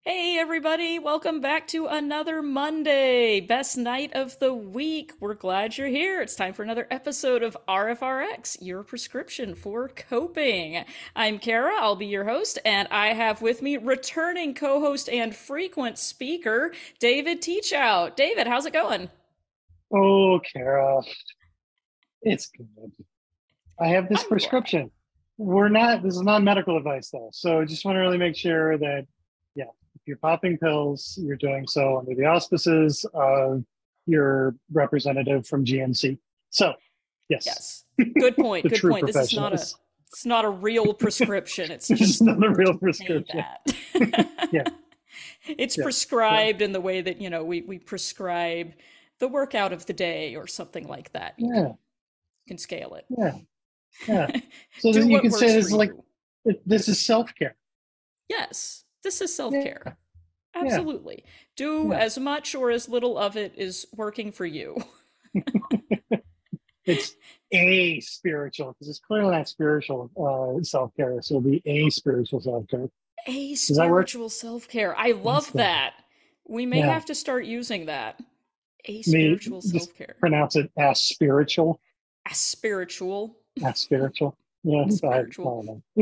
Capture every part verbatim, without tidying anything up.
Hey, everybody, welcome back to another Monday, best night of the week. We're glad you're here. It's time for another episode of R F R X, your prescription for coping. I'm Kara, I'll be your host, and I have with me returning co host and frequent speaker, David Teachout. David, how's it going? Oh, Kara, it's good. I have this I'm glad. prescription. We're not, this is not medical advice though. So just want to really make sure that, yeah, if you're popping pills, you're doing so under the auspices of your representative from G N C. So, yes, Yes. Good point. the Good true point. This is not a professionals. it's not a real prescription. It's This is just not a we're real just saying prescription. Yeah, that. It's yeah. So, prescribed in the way that, you know, we, we prescribe the workout of the day or something like that. You can yeah, you can scale yeah, yeah. it. So Do then you what can say works for this is like, you. this is self-care. Yes, this is self-care. Yeah, yeah, Absolutely. Do yeah. as much or as little of it is working for you. It's a spiritual because it's clearly not spiritual uh, self care. So it'll be a spiritual self care. A Does that work? spiritual self-care. I love Yeah. that. We may Yeah. have to start using that. A Me spiritual just self-care. pronounce it as spiritual. A spiritual. As spiritual. Yeah. So I, I Spiritual. don't know.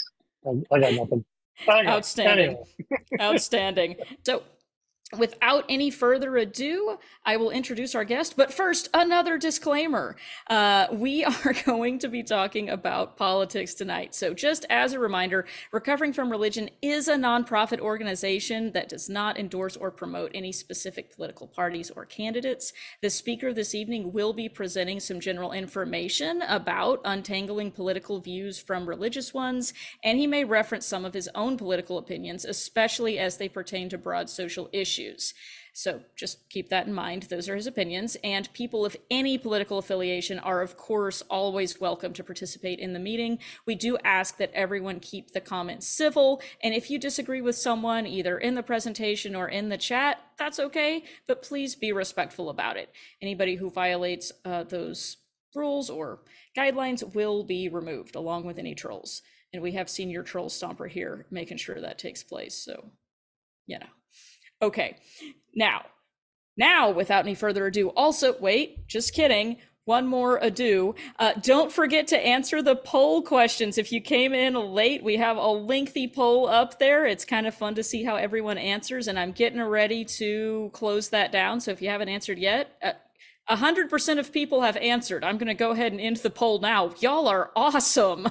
I, I got nothing. Okay. Outstanding. Anyway. Outstanding. So, without any further ado, I will introduce our guest. But first, another disclaimer. Uh, we are going to be talking about politics tonight. So, just as a reminder, Recovering from Religion is a nonprofit organization that does not endorse or promote any specific political parties or candidates. The speaker this evening will be presenting some general information about untangling political views from religious ones, and he may reference some of his own political opinions, especially as they pertain to broad social issues. So just keep that in mind. Those are his opinions. And people of any political affiliation are, of course, always welcome to participate in the meeting. We do ask that everyone keep the comments civil. And if you disagree with someone, either in the presentation or in the chat, that's okay. But please be respectful about it. Anybody who violates uh, those rules or guidelines will be removed, along with any trolls. And we have Senior Troll Stomper here making sure that takes place. So, you know. Okay, now, now, without any further ado, also, wait, just kidding. One more ado. Uh, don't forget to answer the poll questions. If you came in late, we have a lengthy poll up there. It's kind of fun to see how everyone answers, and I'm getting ready to close that down. So if you haven't answered yet, uh, one hundred percent of people have answered. I'm going to go ahead and end the poll now. Y'all are awesome.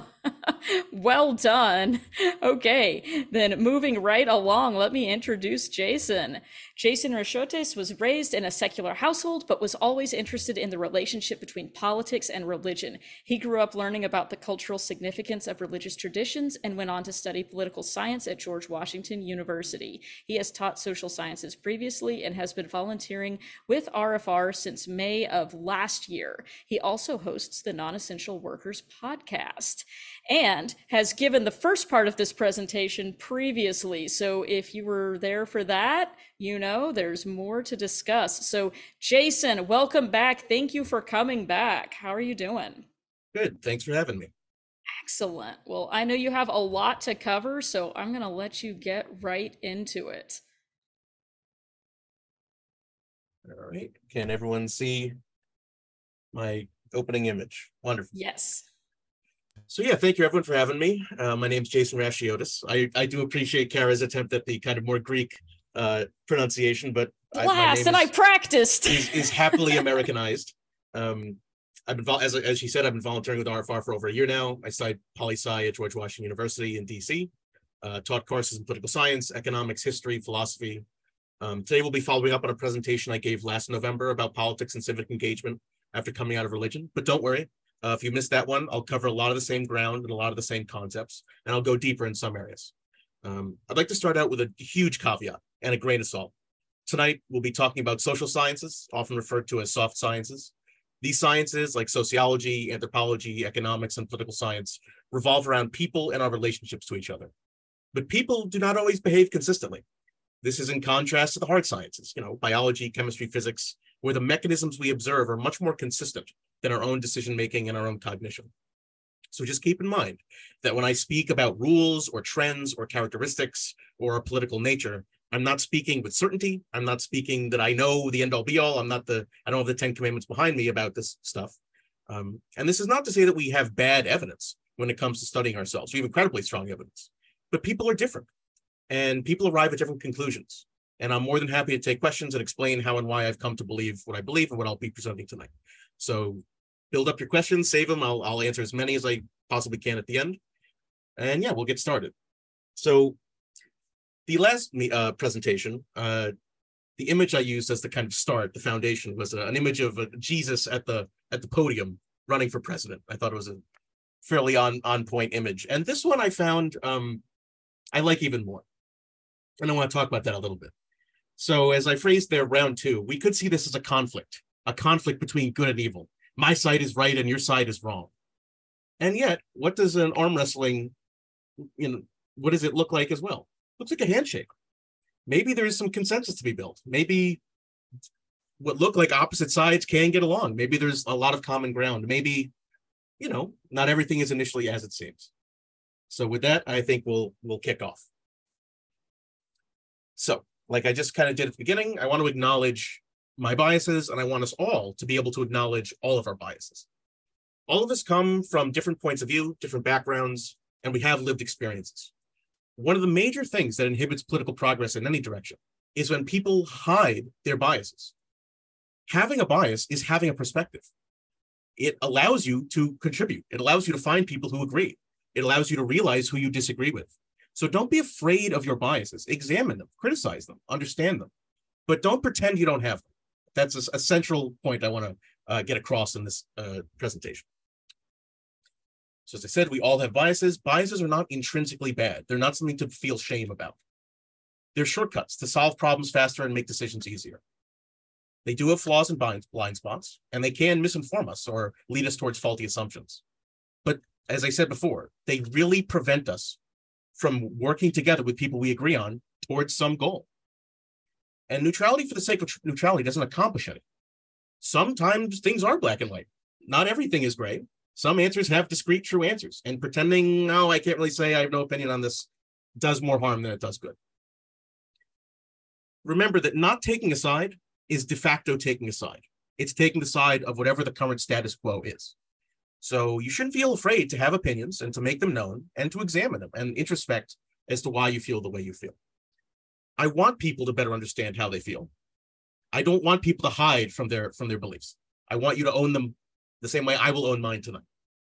Well done. Okay, then moving right along, let me introduce Jason. Jason Rachotes was raised in a secular household, but was always interested in the relationship between politics and religion. He grew up learning about the cultural significance of religious traditions and went on to study political science at George Washington University. He has taught social sciences previously and has been volunteering with R F R since May of last year. He also hosts the Non-Essential Workers podcast and has given the first part of this presentation previously. So if you were there for that, you know there's more to discuss. So Jason, welcome back. Thank you for coming back. How are you doing? Good. Thanks for having me. Excellent. Well, I know you have a lot to cover, so I'm going to let you get right into it. All right. Can everyone see my opening image? Wonderful. Yes. So yeah, thank you everyone for having me. Uh, my name's Jason Rashiotis. I, I do appreciate Kara's attempt at the kind of more Greek uh, pronunciation, but I, my Blast, name and I is, practiced. is, is happily Americanized. Um, I've been, as, as she said, I've been volunteering with R F R for over a year now. I studied poli-sci at George Washington University in D C, uh, taught courses in political science, economics, history, philosophy. Um, today we'll be following up on a presentation I gave last November about politics and civic engagement after coming out of religion. But don't worry, uh, if you missed that one, I'll cover a lot of the same ground and a lot of the same concepts, and I'll go deeper in some areas. Um, I'd like to start out with a huge caveat and a grain of salt. Tonight, we'll be talking about social sciences, often referred to as soft sciences. These sciences, like sociology, anthropology, economics, and political science, revolve around people and our relationships to each other. But people do not always behave consistently. This is in contrast to the hard sciences, you know, biology, chemistry, physics, where the mechanisms we observe are much more consistent than our own decision-making and our own cognition. So just keep in mind that when I speak about rules or trends or characteristics or our political nature, I'm not speaking with certainty. I'm not speaking that I know the end all be all. I'm not the, I don't have the Ten Commandments behind me about this stuff. Um, and this is not to say that we have bad evidence when it comes to studying ourselves. We have incredibly strong evidence, but people are different and people arrive at different conclusions. And I'm more than happy to take questions and explain how and why I've come to believe what I believe and what I'll be presenting tonight. So build up your questions, save them. I'll, I'll answer as many as I possibly can at the end. And yeah, we'll get started. So the last uh, presentation, uh, the image I used as the kind of start, the foundation, was a, an image of uh, Jesus at the at the podium running for president. I thought it was a fairly on, on point image. And this one I found um, I like even more. And I want to talk about that a little bit. So as I phrased there, round two, we could see this as a conflict, a conflict between good and evil. My side is right and your side is wrong. And yet, what does an arm wrestling, you know, what does it look like as well? Looks like a handshake. Maybe there is some consensus to be built. Maybe what look like opposite sides can get along. Maybe there's a lot of common ground. Maybe, you know, not everything is initially as it seems. So with that, I think we'll we'll kick off. So, like I just kind of did at the beginning, I want to acknowledge my biases, and I want us all to be able to acknowledge all of our biases. All of us come from different points of view, different backgrounds, and we have lived experiences. One of the major things that inhibits political progress in any direction is when people hide their biases. Having a bias is having a perspective. It allows you to contribute. It allows you to find people who agree. It allows you to realize who you disagree with. So don't be afraid of your biases. Examine them, criticize them, understand them, but don't pretend you don't have them. That's a, a central point I want to uh, get across in this uh, presentation. So as I said, we all have biases. Biases are not intrinsically bad. They're not something to feel shame about. They're shortcuts to solve problems faster and make decisions easier. They do have flaws and blind, blind spots, and they can misinform us or lead us towards faulty assumptions. But as I said before, they really prevent us from working together with people we agree on towards some goal. And neutrality for the sake of neutrality doesn't accomplish anything. Sometimes things are black and white. Not everything is gray. Some answers have discrete true answers, and pretending, no, I can't really say, I have no opinion on this, does more harm than it does good. Remember that not taking a side is de facto taking a side. It's taking the side of whatever the current status quo is. So you shouldn't feel afraid to have opinions and to make them known and to examine them and introspect as to why you feel the way you feel. I want people to better understand how they feel. I don't want people to hide from their, from their beliefs. I want you to own them the same way I will own mine tonight.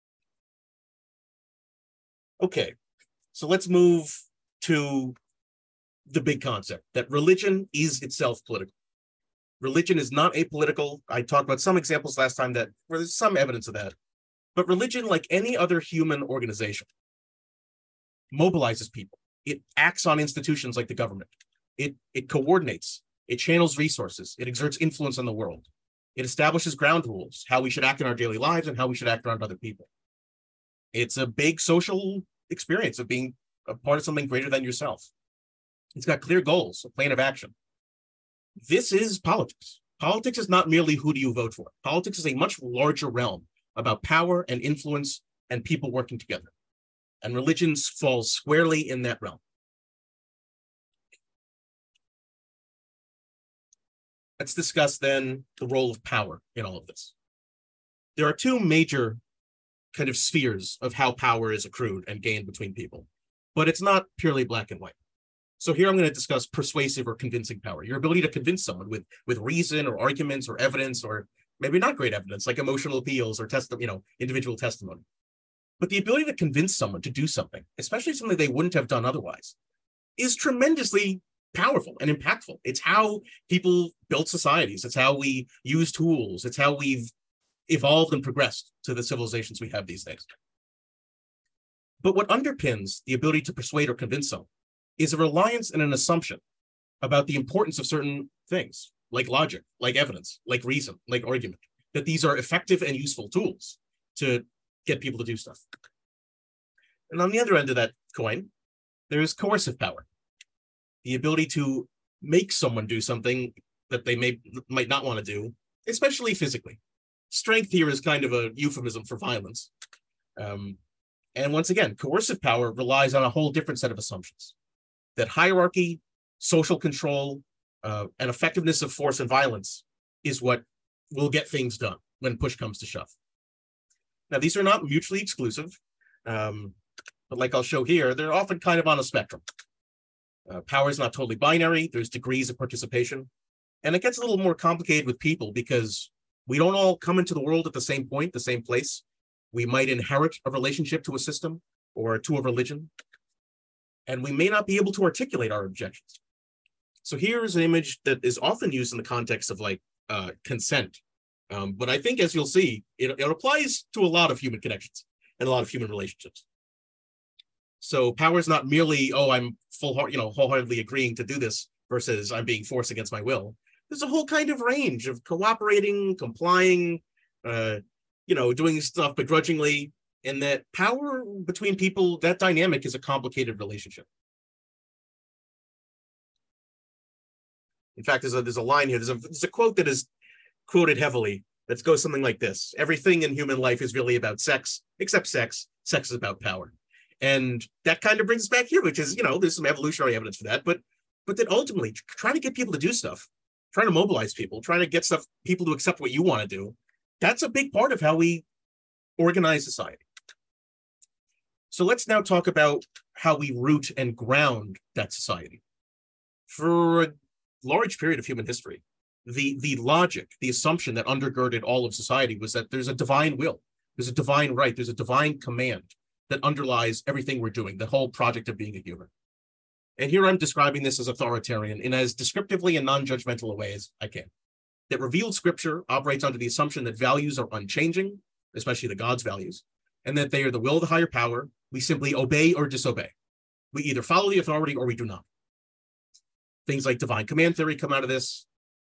Okay, so let's move to the big concept that religion is itself political. Religion is not apolitical. I talked about some examples last time that where there's some evidence of that. But religion, like any other human organization, mobilizes people. It acts on institutions like the government. It, it coordinates. It channels resources. It exerts influence on the world. It establishes ground rules, how we should act in our daily lives and how we should act around other people. It's a big social experience of being a part of something greater than yourself. It's got clear goals, a plan of action. This is politics. Politics is not merely who do you vote for. Politics is a much larger realm about power and influence and people working together. And religion falls squarely in that realm. Let's discuss then the role of power in all of this. There are two major kind of spheres of how power is accrued and gained between people, but it's not purely black and white. So here I'm going to discuss persuasive or convincing power, your ability to convince someone with, with reason or arguments or evidence, or maybe not great evidence like emotional appeals or test, you know, individual testimony. But the ability to convince someone to do something, especially something they wouldn't have done otherwise, is tremendously powerful and impactful. It's how people built societies. It's how we use tools. It's how we've evolved and progressed to the civilizations we have these days. But what underpins the ability to persuade or convince someone is a reliance and an assumption about the importance of certain things, like logic, like evidence, like reason, like argument, that these are effective and useful tools to get people to do stuff. And on the other end of that coin, there's coercive power, the ability to make someone do something that they may might not want to do, especially physically. Strength here is kind of a euphemism for violence. Um, and once again, coercive power relies on a whole different set of assumptions. That hierarchy, social control, uh, and effectiveness of force and violence is what will get things done when push comes to shove. Now, these are not mutually exclusive, um, but like I'll show here, they're often kind of on a spectrum. Uh, power is not totally binary. There's degrees of participation. And it gets a little more complicated with people because we don't all come into the world at the same point, the same place. We might inherit a relationship to a system or to a religion, and we may not be able to articulate our objections. So here is an image that is often used in the context of like uh, consent. Um, but I think, as you'll see, it, it applies to a lot of human connections and a lot of human relationships. So power is not merely, oh, I'm full, you know, wholeheartedly agreeing to do this versus I'm being forced against my will. There's a whole kind of range of cooperating, complying, uh, you know, doing stuff begrudgingly, and that power between people, that dynamic is a complicated relationship. In fact, there's a, there's a line here, there's a, there's a quote that is quoted heavily that goes something like this: everything in human life is really about sex, except sex. Sex is about power. And that kind of brings us back here, which is, you know, there's some evolutionary evidence for that, but but that ultimately trying to get people to do stuff, trying to mobilize people, trying to get stuff, people to accept what you want to do, that's a big part of how we organize society. So let's now talk about how we root and ground that society. For a large period of human history, the, the logic, the assumption that undergirded all of society was that there's a divine will, there's a divine right, there's a divine command that underlies everything we're doing, the whole project of being a human. And here I'm describing this as authoritarian in as descriptively and non-judgmental a way as I can. That revealed scripture operates under the assumption that values are unchanging, especially the God's values, and that they are the will of the higher power. We simply obey or disobey. We either follow the authority or we do not. Things like divine command theory come out of this.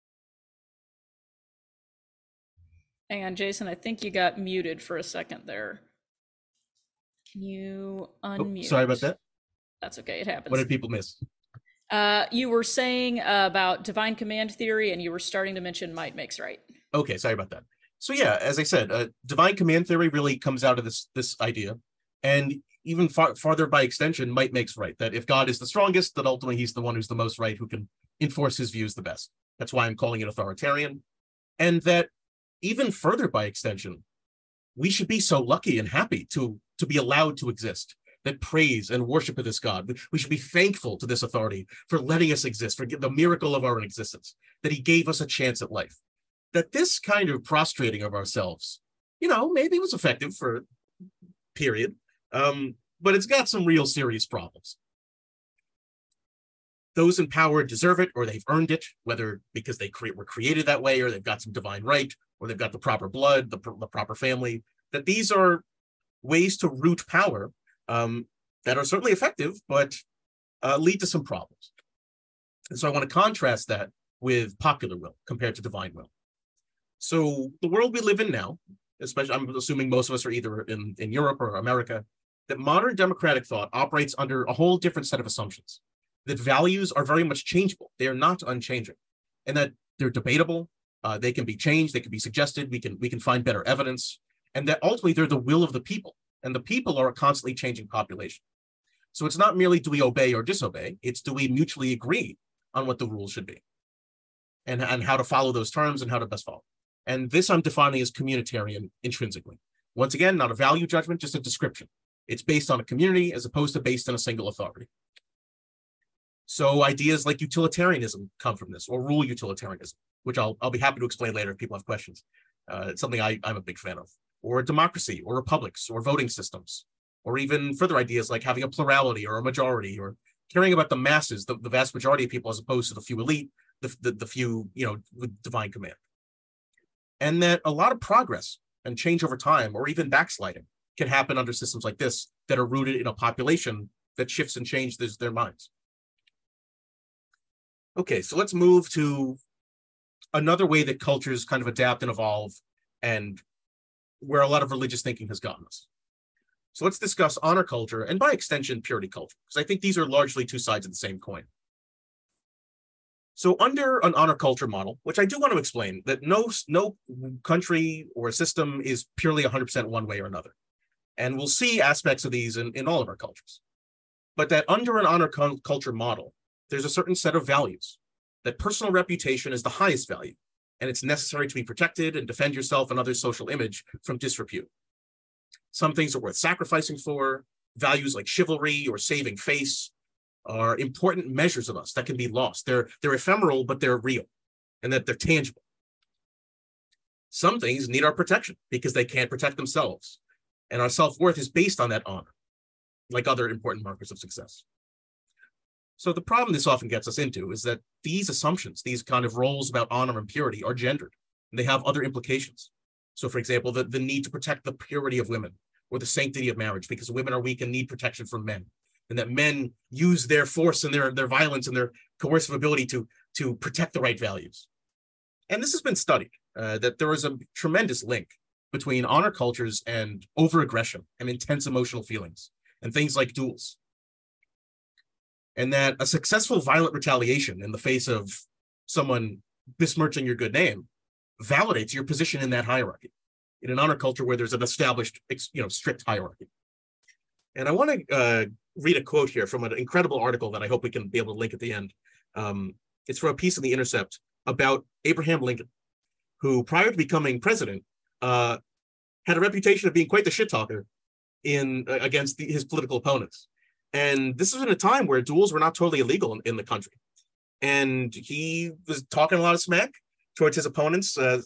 Hang on, Jason, I think you got muted for a second there. Can you unmute? Oh, sorry about that. That's okay, it happens. What did people miss? Uh, you were saying uh, about divine command theory, and you were starting to mention might makes right. Okay, sorry about that. So yeah, as I said, uh, divine command theory really comes out of this, this idea. And even far, farther by extension, might makes right. That if God is the strongest, then ultimately he's the one who's the most right, who can enforce his views the best. That's why I'm calling it authoritarian. And that even further by extension, we should be so lucky and happy to, to be allowed to exist, that praise and worship of this God. We should be thankful to this authority for letting us exist, for the miracle of our existence, that he gave us a chance at life. That this kind of prostrating of ourselves, you know, maybe was effective for a period, um, but it's got some real serious problems. Those in power deserve it, or they've earned it, whether because they cre- were created that way, or they've got some divine right, or they've got the proper blood, the, pr- the proper family, that these are ways to root power um, that are certainly effective, but uh, lead to some problems. And so I want to contrast that with popular will compared to divine will. So the world we live in now, especially I'm assuming most of us are either in, in Europe or America, that modern democratic thought operates under a whole different set of assumptions, that values are very much changeable. They are not unchanging, and that they're debatable. Uh, they can be changed. They can be suggested. We can, we can find better evidence, and that ultimately they're the will of the people, and the people are a constantly changing population. So it's not merely do we obey or disobey, it's do we mutually agree on what the rules should be and, and how to follow those terms and how to best follow. And this I'm defining as communitarian intrinsically. Once again, not a value judgment, just a description. It's based on a community as opposed to based on a single authority. So ideas like utilitarianism come from this, or rule utilitarianism, which I'll, I'll be happy to explain later if people have questions. Uh, it's something I, I'm a big fan of. Or democracy, or republics, or voting systems, or even further ideas like having a plurality or a majority, or caring about the masses, the, the vast majority of people, as opposed to the few elite, the, the, the few, you know, with divine command. And that a lot of progress and change over time, or even backsliding, can happen under systems like this that are rooted in a population that shifts and changes their minds. Okay, so let's move to another way that cultures kind of adapt and evolve, and where a lot of religious thinking has gotten us. So let's discuss honor culture, and by extension, purity culture, because I think these are largely two sides of the same coin. So under an honor culture model, which I do want to explain, that no, no country or system is purely one hundred percent one way or another. And we'll see aspects of these in, in all of our cultures. But that under an honor culture model, there's a certain set of values, that personal reputation is the highest value, and it's necessary to be protected and defend yourself and others' social image from disrepute. Some things are worth sacrificing for. Values like chivalry or saving face are important measures of us that can be lost. They're, they're ephemeral, but they're real, and that they're tangible. Some things need our protection because they can't protect themselves, and our self-worth is based on that honor, like other important markers of success. So the problem this often gets us into is that these assumptions, these kind of roles about honor and purity, are gendered, and they have other implications. So, for example, the, the need to protect the purity of women or the sanctity of marriage because women are weak and need protection from men, and that men use their force and their, their violence and their coercive ability to, to protect the right values. And this has been studied, uh, that there is a tremendous link between honor cultures and over-aggression and intense emotional feelings and things like duels. And that a successful violent retaliation in the face of someone besmirching your good name validates your position in that hierarchy, in an honor culture where there's an established, you know, strict hierarchy. And I want to uh, read a quote here from an incredible article that I hope we can be able to link at the end. Um, it's from a piece in The Intercept about Abraham Lincoln, who prior to becoming president, uh, had a reputation of being quite the shit talker in uh, against the, his political opponents. And this was in a time where duels were not totally illegal in, in the country. And he was talking a lot of smack towards his opponents, uh,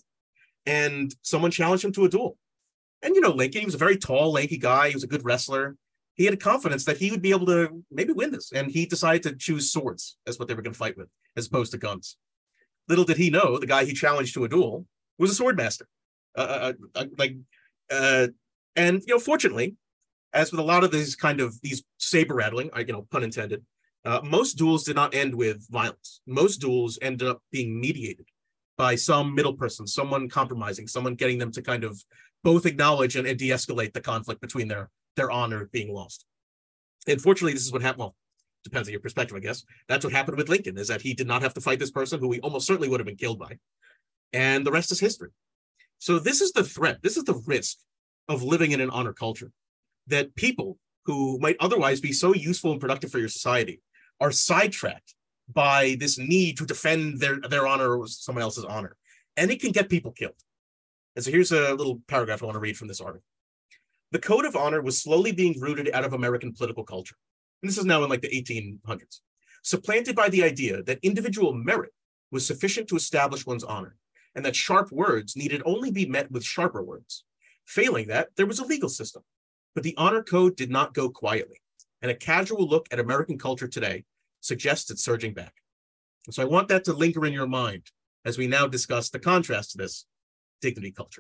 and someone challenged him to a duel. And, you know, Lincoln, he was a very tall, lanky guy. He was a good wrestler. He had a confidence that he would be able to maybe win this. And he decided to choose swords as what they were going to fight with, as opposed to guns. Little did he know, the guy he challenged to a duel was a sword master. Uh, uh, uh, like, uh, and, you know, fortunately, as with a lot of these kind of these saber rattling, you know, pun intended, uh, most duels did not end with violence. Most duels ended up being mediated by some middle person, someone compromising, someone getting them to kind of both acknowledge and, and de-escalate the conflict between their, their honor being lost. And fortunately, this is what happened. Well, depends on your perspective, I guess. That's what happened with Lincoln, is that he did not have to fight this person who he almost certainly would have been killed by. And the rest is history. So this is the threat. This is the risk of living in an honor culture, that people who might otherwise be so useful and productive for your society are sidetracked by this need to defend their, their honor or someone else's honor. And it can get people killed. And so here's a little paragraph I want to read from this article. The code of honor was slowly being rooted out of American political culture. And this is now in like the eighteen hundreds, supplanted by the idea that individual merit was sufficient to establish one's honor, and that sharp words needed only be met with sharper words. Failing that, there was a legal system. But the honor code did not go quietly, and a casual look at American culture today suggests it's surging back. And so I want that to linger in your mind as we now discuss the contrast to this, dignity culture.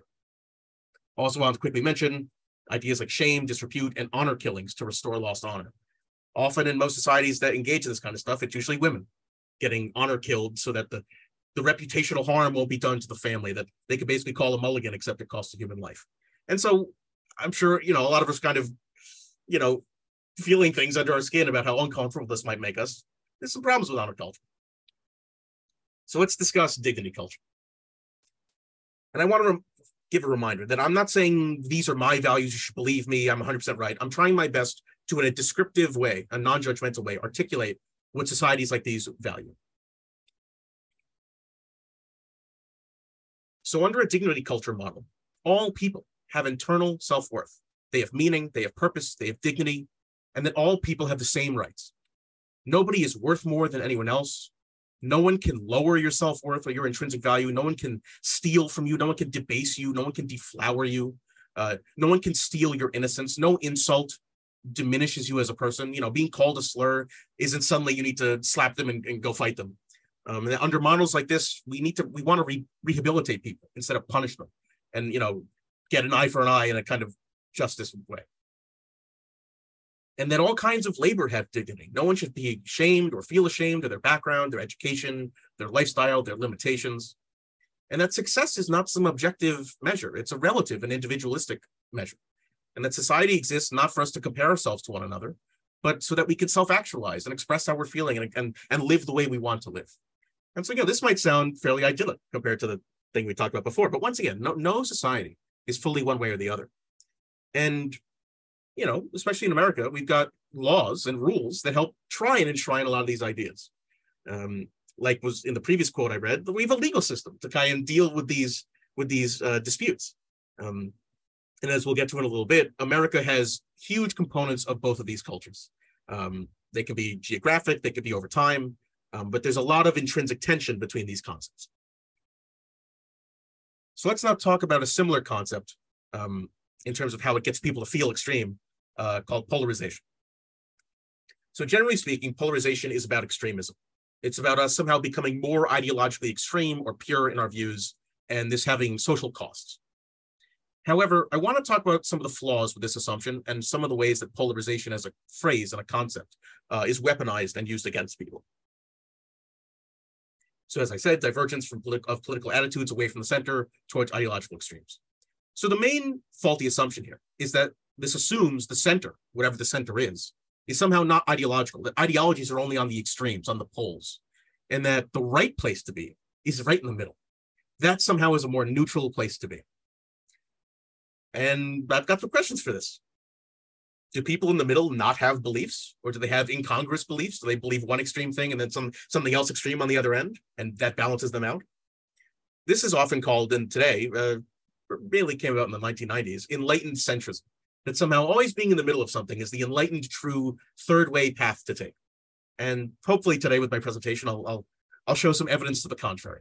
Also want to quickly mention ideas like shame, disrepute, and honor killings to restore lost honor. Often in most societies that engage in this kind of stuff, it's usually women getting honor killed so that the, the reputational harm won't be done to the family, that they could basically call a mulligan except it costs a human life. And so I'm sure, you know, a lot of us kind of, you know, feeling things under our skin about how uncomfortable this might make us. There's some problems with honor culture. So let's discuss dignity culture. And I want to give a reminder that I'm not saying these are my values, you should believe me, I'm one hundred percent right. I'm trying my best to, in a descriptive way, a non-judgmental way, articulate what societies like these value. So under a dignity culture model, all people have internal self-worth. They have meaning, they have purpose, they have dignity, and that all people have the same rights. Nobody is worth more than anyone else. No one can lower your self-worth or your intrinsic value. No one can steal from you. No one can debase you. No one can deflower you. Uh, no one can steal your innocence. No insult diminishes you as a person. You know, being called a slur isn't suddenly you need to slap them and, and go fight them. Um, and under models like this, we need to, we want to re rehabilitate people instead of punish them and, you know, get an eye for an eye in a kind of justice way. And that all kinds of labor have dignity. No one should be ashamed or feel ashamed of their background, their education, their lifestyle, their limitations. And that success is not some objective measure. It's a relative and individualistic measure. And that society exists not for us to compare ourselves to one another, but so that we can self-actualize and express how we're feeling and, and, and live the way we want to live. And so, you know, this might sound fairly idyllic compared to the thing we talked about before, but once again, no, no society is fully one way or the other. And, you know, especially in America, we've got laws and rules that help try and enshrine a lot of these ideas. Um, like was in the previous quote I read, we have a legal system to try and deal with these with these uh, disputes. Um, and as we'll get to in a little bit, America has huge components of both of these cultures. Um, they can be geographic, they could be over time, um, but there's a lot of intrinsic tension between these concepts. So let's now talk about a similar concept um, in terms of how it gets people to feel extreme, uh, called polarization. So generally speaking, polarization is about extremism. It's about us somehow becoming more ideologically extreme or pure in our views, and this having social costs. However, I want to talk about some of the flaws with this assumption and some of the ways that polarization as a phrase and a concept uh, is weaponized and used against people. So as I said, divergence from polit of political attitudes away from the center towards ideological extremes. So the main faulty assumption here is that this assumes the center, whatever the center is, is somehow not ideological, that ideologies are only on the extremes, on the poles, and that the right place to be is right in the middle. That somehow is a more neutral place to be. And I've got some questions for this. Do people in the middle not have beliefs, or do they have incongruous beliefs? Do they believe one extreme thing and then some something else extreme on the other end, and that balances them out? This is often called, in today, uh, really came out in the nineteen nineties, enlightened centrism. That somehow always being in the middle of something is the enlightened, true, third way path to take. And hopefully today with my presentation, I'll, I'll, I'll show some evidence to the contrary.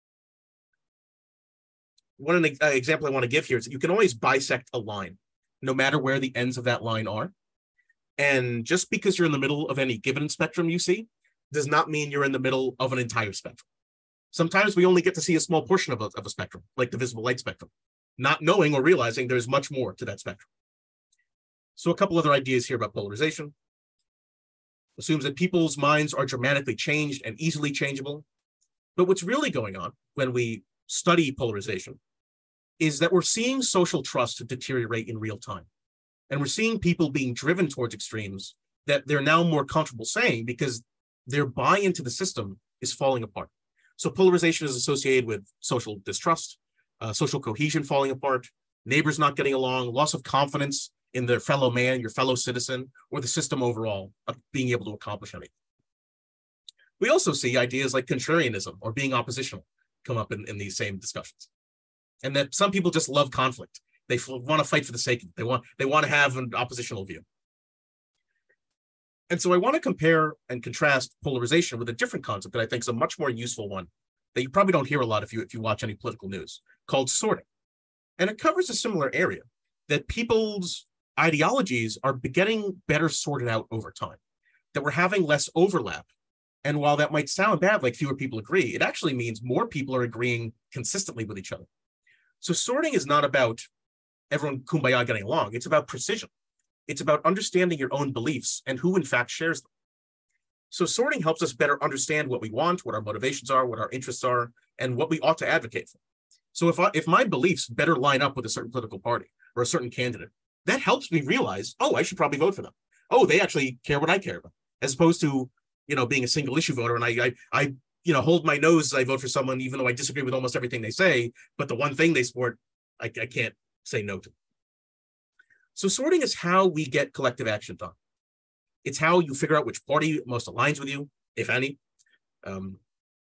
One uh, example I want to give here is that you can always bisect a line, no matter where the ends of that line are. And just because you're in the middle of any given spectrum you see, does not mean you're in the middle of an entire spectrum. Sometimes we only get to see a small portion of a, of a spectrum, like the visible light spectrum, not knowing or realizing there's much more to that spectrum. So a couple other ideas here about polarization. Assumes that people's minds are dramatically changed and easily changeable. But what's really going on when we study polarization is that we're seeing social trust deteriorate in real time. And we're seeing people being driven towards extremes that they're now more comfortable saying because their buy into the system is falling apart. So polarization is associated with social distrust, uh, social cohesion falling apart, neighbors not getting along, loss of confidence in their fellow man, your fellow citizen, or the system overall of being able to accomplish anything. We also see ideas like contrarianism or being oppositional come up in, in these same discussions. And that some people just love conflict. They want to fight for the sake of it. They want, they want to have an oppositional view. And so I want to compare and contrast polarization with a different concept that I think is a much more useful one that you probably don't hear a lot if you, if you watch any political news, called sorting. And it covers a similar area, that people's ideologies are getting better sorted out over time, that we're having less overlap. And while that might sound bad, like fewer people agree, it actually means more people are agreeing consistently with each other. So sorting is not about everyone kumbaya getting along. It's about precision. It's about understanding your own beliefs and who in fact shares them. So sorting helps us better understand what we want, what our motivations are, what our interests are, and what we ought to advocate for. So if, I, if my beliefs better line up with a certain political party or a certain candidate, that helps me realize, oh, I should probably vote for them. Oh, they actually care what I care about, as opposed to, you know, being a single issue voter. And I, I, I, you know, hold my nose as I vote for someone, even though I disagree with almost everything they say, but the one thing they support, I, I can't say no to. So sorting is how we get collective action done. It's how you figure out which party most aligns with you, if any. Um,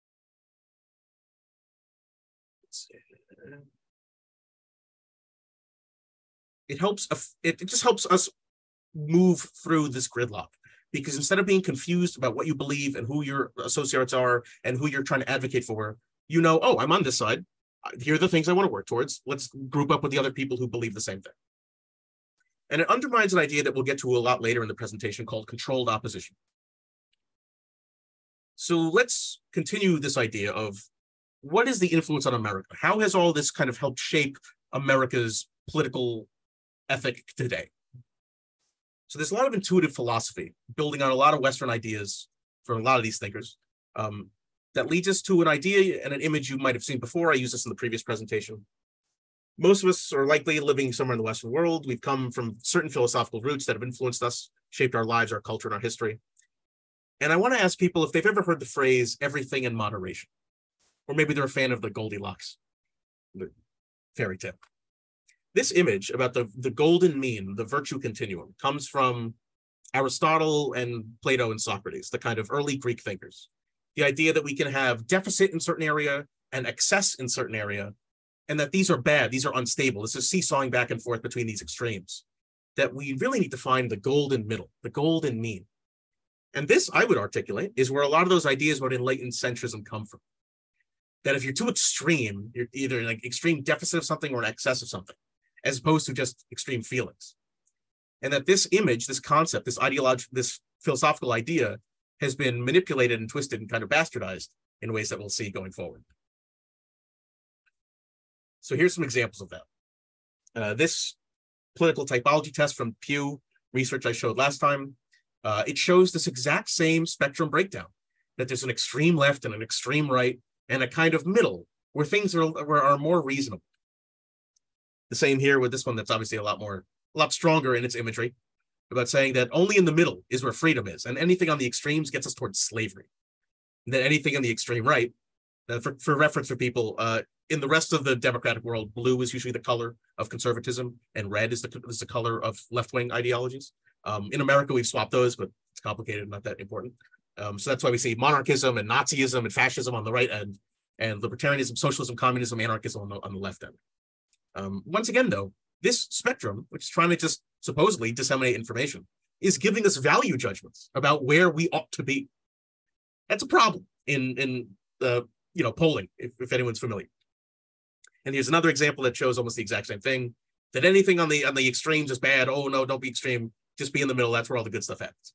it helps, it, it just helps us move through this gridlock, because instead of being confused about what you believe and who your associates are and who you're trying to advocate for, you know, oh, I'm on this side. Here are the things I want to work towards. Let's group up with the other people who believe the same thing. And it undermines an idea that we'll get to a lot later in the presentation called controlled opposition. So let's continue this idea of what is the influence on America? How has all this kind of helped shape America's political ethic today? So there's a lot of intuitive philosophy building on a lot of Western ideas from a lot of these thinkers um, that leads us to an idea and an image you might have seen before. I used this in the previous presentation. Most of us are likely living somewhere in the Western world. We've come from certain philosophical roots that have influenced us, shaped our lives, our culture, and our history. And I want to ask people if they've ever heard the phrase, everything in moderation, or maybe they're a fan of the Goldilocks the fairy tale. This image about the, the golden mean, the virtue continuum, comes from Aristotle and Plato and Socrates, the kind of early Greek thinkers. The idea that we can have deficit in certain area and excess in certain area, and that these are bad, these are unstable. This is seesawing back and forth between these extremes. That we really need to find the golden middle, the golden mean. And this, I would articulate, is where a lot of those ideas about enlightened centrism come from. That if you're too extreme, you're either like extreme deficit of something or an excess of something, as opposed to just extreme feelings. And that this image, this concept, this ideological, this philosophical idea has been manipulated and twisted and kind of bastardized in ways that we'll see going forward. So here's some examples of that. Uh, this political typology test from Pew Research I showed last time, uh, it shows this exact same spectrum breakdown, that there's an extreme left and an extreme right and a kind of middle where things are, where are more reasonable. The same here with this one that's obviously a lot more, a lot stronger in its imagery, about saying that only in the middle is where freedom is, and anything on the extremes gets us towards slavery. And then anything on the extreme right, uh, for, for reference for people, uh, in the rest of the democratic world, blue is usually the color of conservatism, and red is the, is the color of left-wing ideologies. Um, in America, we've swapped those, but it's complicated, not that important. Um, so that's why we see monarchism and Nazism and fascism on the right end, and libertarianism, socialism, communism, anarchism on the, on the left end. Um, once again, though, this spectrum, which is trying to just supposedly disseminate information, is giving us value judgments about where we ought to be. That's a problem in in uh, you know polling, if, if anyone's familiar. And here's another example that shows almost the exact same thing: that anything on the on the extremes is bad. Oh no, don't be extreme. Just be in the middle. That's where all the good stuff happens.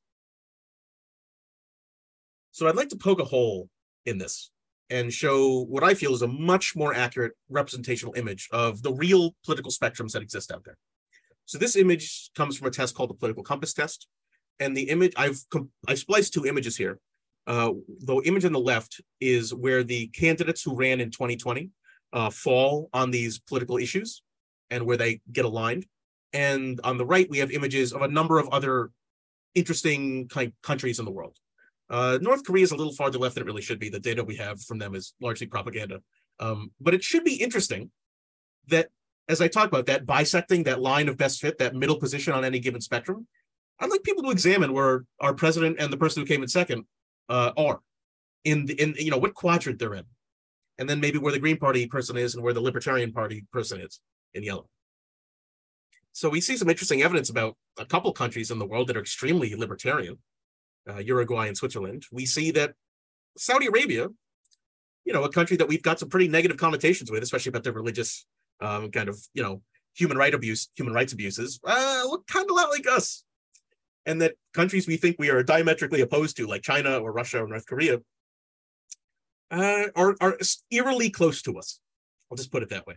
So I'd like to poke a hole in this and show what I feel is a much more accurate representational image of the real political spectrums that exist out there. So this image comes from a test called the Political Compass Test. And the image, I've, I've spliced two images here. Uh, the image on the left is where the candidates who ran in twenty twenty uh, fall on these political issues and where they get aligned. And on the right, we have images of a number of other interesting kind of countries in the world. Uh, North Korea is a little farther left than it really should be. The data we have from them is largely propaganda. Um, but it should be interesting that, as I talk about that bisecting, that line of best fit, that middle position on any given spectrum, I'd like people to examine where our president and the person who came in second uh, are in, the, in, you know, what quadrant they're in. And then maybe where the Green Party person is and where the Libertarian Party person is in yellow. So we see some interesting evidence about a couple countries in the world that are extremely libertarian. Uh, Uruguay and Switzerland. We see that Saudi Arabia, you know, a country that we've got some pretty negative connotations with, especially about their religious um, kind of, you know, human right abuse, human rights abuses, uh, look kind of a lot like us. And that countries we think we are diametrically opposed to, like China or Russia or North Korea, uh, are, are eerily close to us. I'll just put it that way.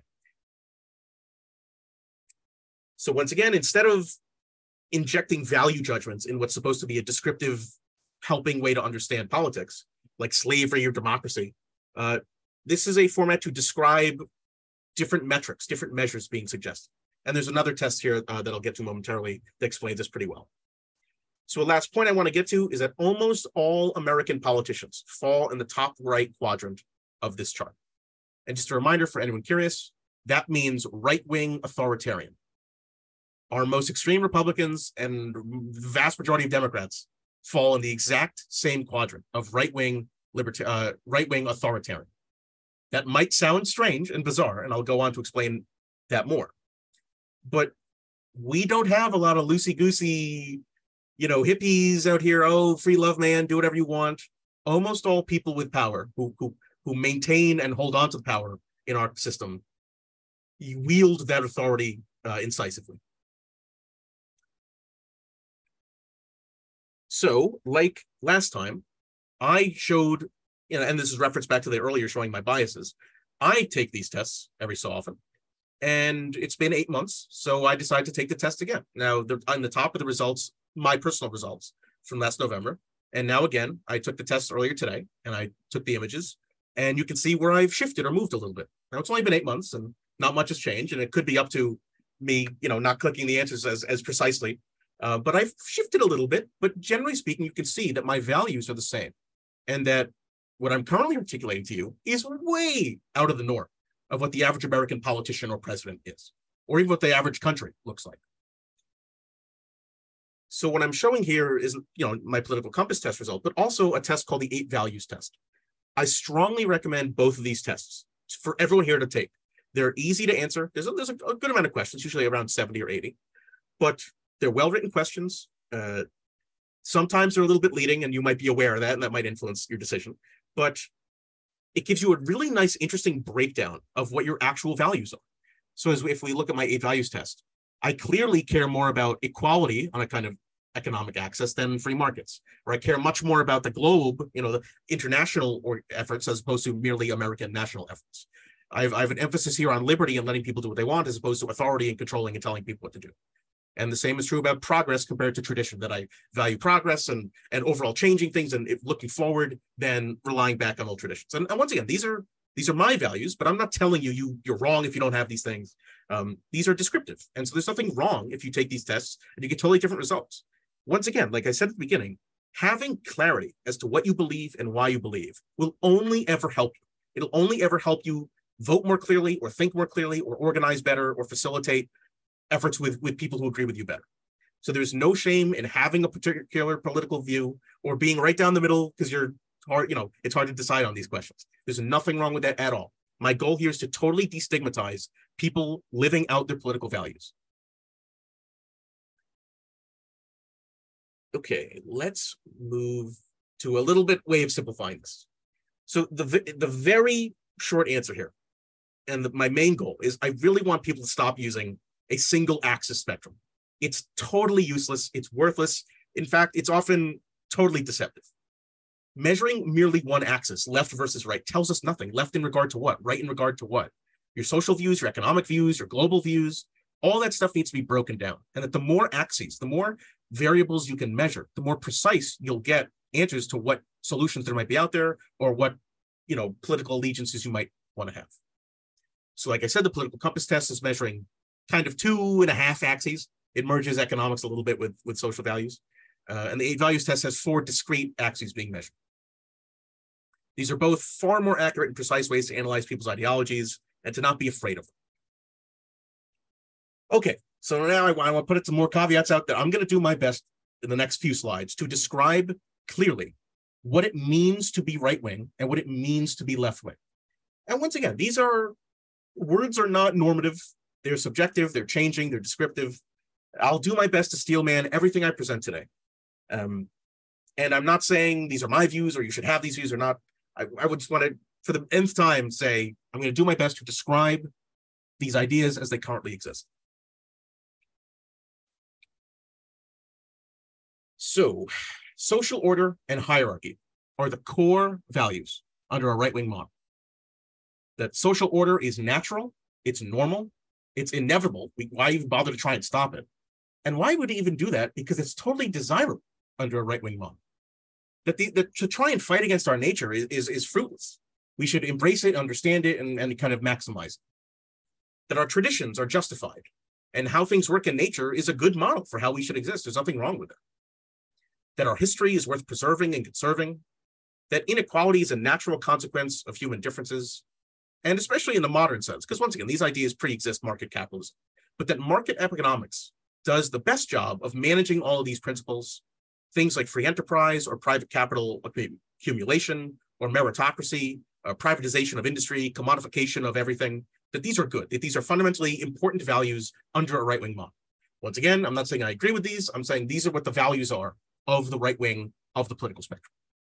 So once again, instead of injecting value judgments in what's supposed to be a descriptive, helping way to understand politics, like slavery or democracy. Uh, this is a format to describe different metrics, different measures being suggested. And there's another test here uh, that I'll get to momentarily that explains this pretty well. So a last point I want to get to is that almost all American politicians fall in the top right quadrant of this chart. And just a reminder for anyone curious, that means right-wing authoritarian. Our most extreme Republicans and the vast majority of Democrats fall in the exact same quadrant of right-wing liberta- uh, right-wing authoritarian. That might sound strange and bizarre, and I'll go on to explain that more. But we don't have a lot of loosey-goosey, you know, hippies out here. Oh, free love, man, do whatever you want. Almost all people with power who who who maintain and hold on to the power in our system wield that authority uh, incisively. So, like last time, I showed, you know, and this is referenced back to the earlier showing my biases. I take these tests every so often, and it's been eight months, so I decided to take the test again. Now, on the top of the results, my personal results from last November, and now again, I took the test earlier today, and I took the images, and you can see where I've shifted or moved a little bit. Now, it's only been eight months, and not much has changed, and it could be up to me, you know, not clicking the answers as, as precisely. Uh, but I've shifted a little bit, but generally speaking, you can see that my values are the same and that what I'm currently articulating to you is way out of the norm of what the average American politician or president is, or even what the average country looks like. So what I'm showing here is, you know, my political compass test result, but also a test called the eight values test. I strongly recommend both of these tests for everyone here to take. They're easy to answer. There's a, there's a, a good amount of questions, usually around seventy or eighty, but they're well-written questions. Uh, sometimes they're a little bit leading, and you might be aware of that, and that might influence your decision. But it gives you a really nice, interesting breakdown of what your actual values are. So as we, if we look at my eight values test, I clearly care more about equality on a kind of economic access than free markets, or I care much more about the globe, you know, the international or efforts as opposed to merely American national efforts. I've, I have an emphasis here on liberty and letting people do what they want, as opposed to authority and controlling and telling people what to do. And the same is true about progress compared to tradition, that I value progress and, and overall changing things and looking forward than relying back on old traditions. And, and once again, these are these are my values, but I'm not telling you, you you're wrong if you don't have these things. Um, these are descriptive. And so there's nothing wrong if you take these tests and you get totally different results. Once again, like I said at the beginning, having clarity as to what you believe and why you believe will only ever help you. It'll only ever help you vote more clearly or think more clearly or organize better or facilitate efforts with, with people who agree with you better. So there's no shame in having a particular political view or being right down the middle because you're hard, you know, it's hard to decide on these questions. There's nothing wrong with that at all. My goal here is to totally destigmatize people living out their political values. Okay, let's move to a little bit way of simplifying this. So the, the very short answer here, and the, my main goal is I really want people to stop using a single axis spectrum. It's totally useless. It's worthless. In fact, it's often totally deceptive. Measuring merely one axis, left versus right, tells us nothing. Left in regard to what? Right in regard to what? Your social views, your economic views, your global views, all that stuff needs to be broken down. And that the more axes, the more variables you can measure, the more precise you'll get answers to what solutions there might be out there or what, you know, political allegiances you might want to have. So like I said, the political compass test is measuring kind of two and a half axes. It merges economics a little bit with, with social values. Uh, and the eight values test has four discrete axes being measured. These are both far more accurate and precise ways to analyze people's ideologies and to not be afraid of them. Okay, so now I, I want to put it some more caveats out there. I'm going to do my best in the next few slides to describe clearly what it means to be right-wing and what it means to be left-wing. And once again, these are, words are not normative. They're subjective, they're changing, they're descriptive. I'll do my best to steelman everything I present today. Um, and I'm not saying these are my views or you should have these views or not. I, I would just want to, for the nth time, say I'm going to do my best to describe these ideas as they currently exist. So, social order and hierarchy are the core values under a right-wing model. That social order is natural, it's normal, it's inevitable. We, why even bother to try and stop it? And why would it even do that? Because it's totally desirable under a right-wing model. That, the, that to try and fight against our nature is, is, is fruitless. We should embrace it, understand it, and, and kind of maximize it. That our traditions are justified, and how things work in nature is a good model for how we should exist. There's nothing wrong with it. That our history is worth preserving and conserving. That inequality is a natural consequence of human differences, and especially in the modern sense, because once again, these ideas pre-exist market capitalism, but that market economics does the best job of managing all of these principles, things like free enterprise or private capital accumulation or meritocracy, uh, privatization of industry, commodification of everything, that these are good, that these are fundamentally important values under a right-wing model. Once again, I'm not saying I agree with these, I'm saying these are what the values are of the right wing of the political spectrum.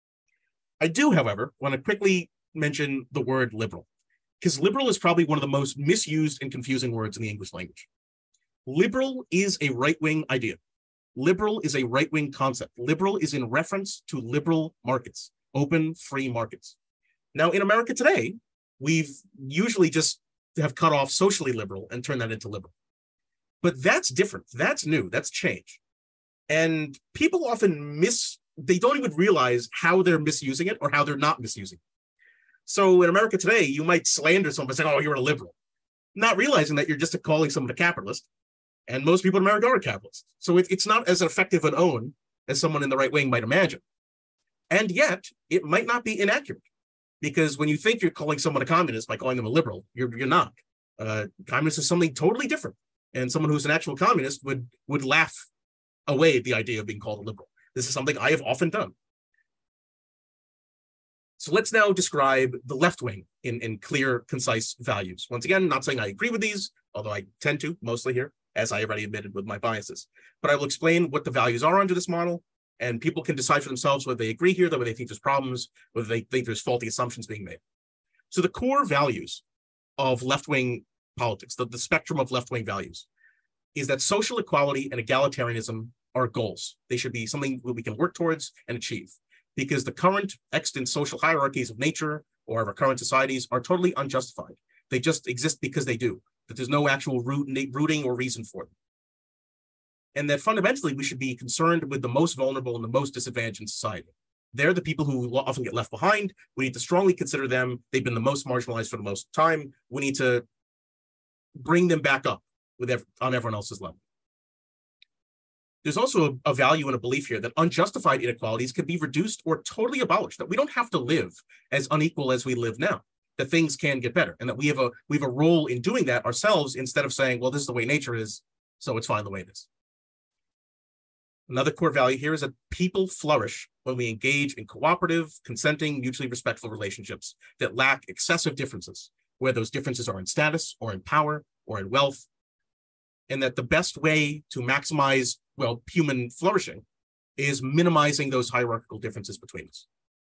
I do, however, want to quickly mention the word liberal, because liberal is probably one of the most misused and confusing words in the English language. Liberal is a right-wing idea. Liberal is a right-wing concept. Liberal is in reference to liberal markets, open, free markets. Now, in America today, we've usually just have cut off socially liberal and turned that into liberal. But that's different. That's new. That's change. And people often miss, they don't even realize how they're misusing it or how they're not misusing it. So in America today, you might slander someone by saying, oh, you're a liberal, not realizing that you're just calling someone a capitalist. And most people in America are capitalists. So it, it's not as effective an own as someone in the right wing might imagine. And yet, it might not be inaccurate. Because when you think you're calling someone a communist by calling them a liberal, you're, you're not. Uh, communist is something totally different. And someone who's an actual communist would, would laugh away at the idea of being called a liberal. This is something I have often done. So let's now describe the left wing in, in clear, concise values. Once again, not saying I agree with these, although I tend to mostly here, as I already admitted with my biases. But I will explain what the values are under this model, and people can decide for themselves whether they agree here, whether they think there's problems, whether they think there's faulty assumptions being made. So the core values of left-wing politics, the, the spectrum of left-wing values, is that social equality and egalitarianism are goals. They should be something that we can work towards and achieve, because the current extant social hierarchies of nature or of our current societies are totally unjustified. They just exist because they do, that there's no actual root, rooting or reason for them. And that fundamentally we should be concerned with the most vulnerable and the most disadvantaged in society. They're the people who often get left behind. We need to strongly consider them. They've been the most marginalized for the most time. We need to bring them back up with ev- on everyone else's level. There's also a, a value and a belief here that unjustified inequalities can be reduced or totally abolished, that we don't have to live as unequal as we live now, that things can get better, and that we have a we have a role in doing that ourselves, instead of saying, well, this is the way nature is, so it's fine the way it is. Another core value here is that people flourish when we engage in cooperative, consenting, mutually respectful relationships that lack excessive differences, where those differences are in status or in power or in wealth, and that the best way to maximize, well, human flourishing is minimizing those hierarchical differences between us.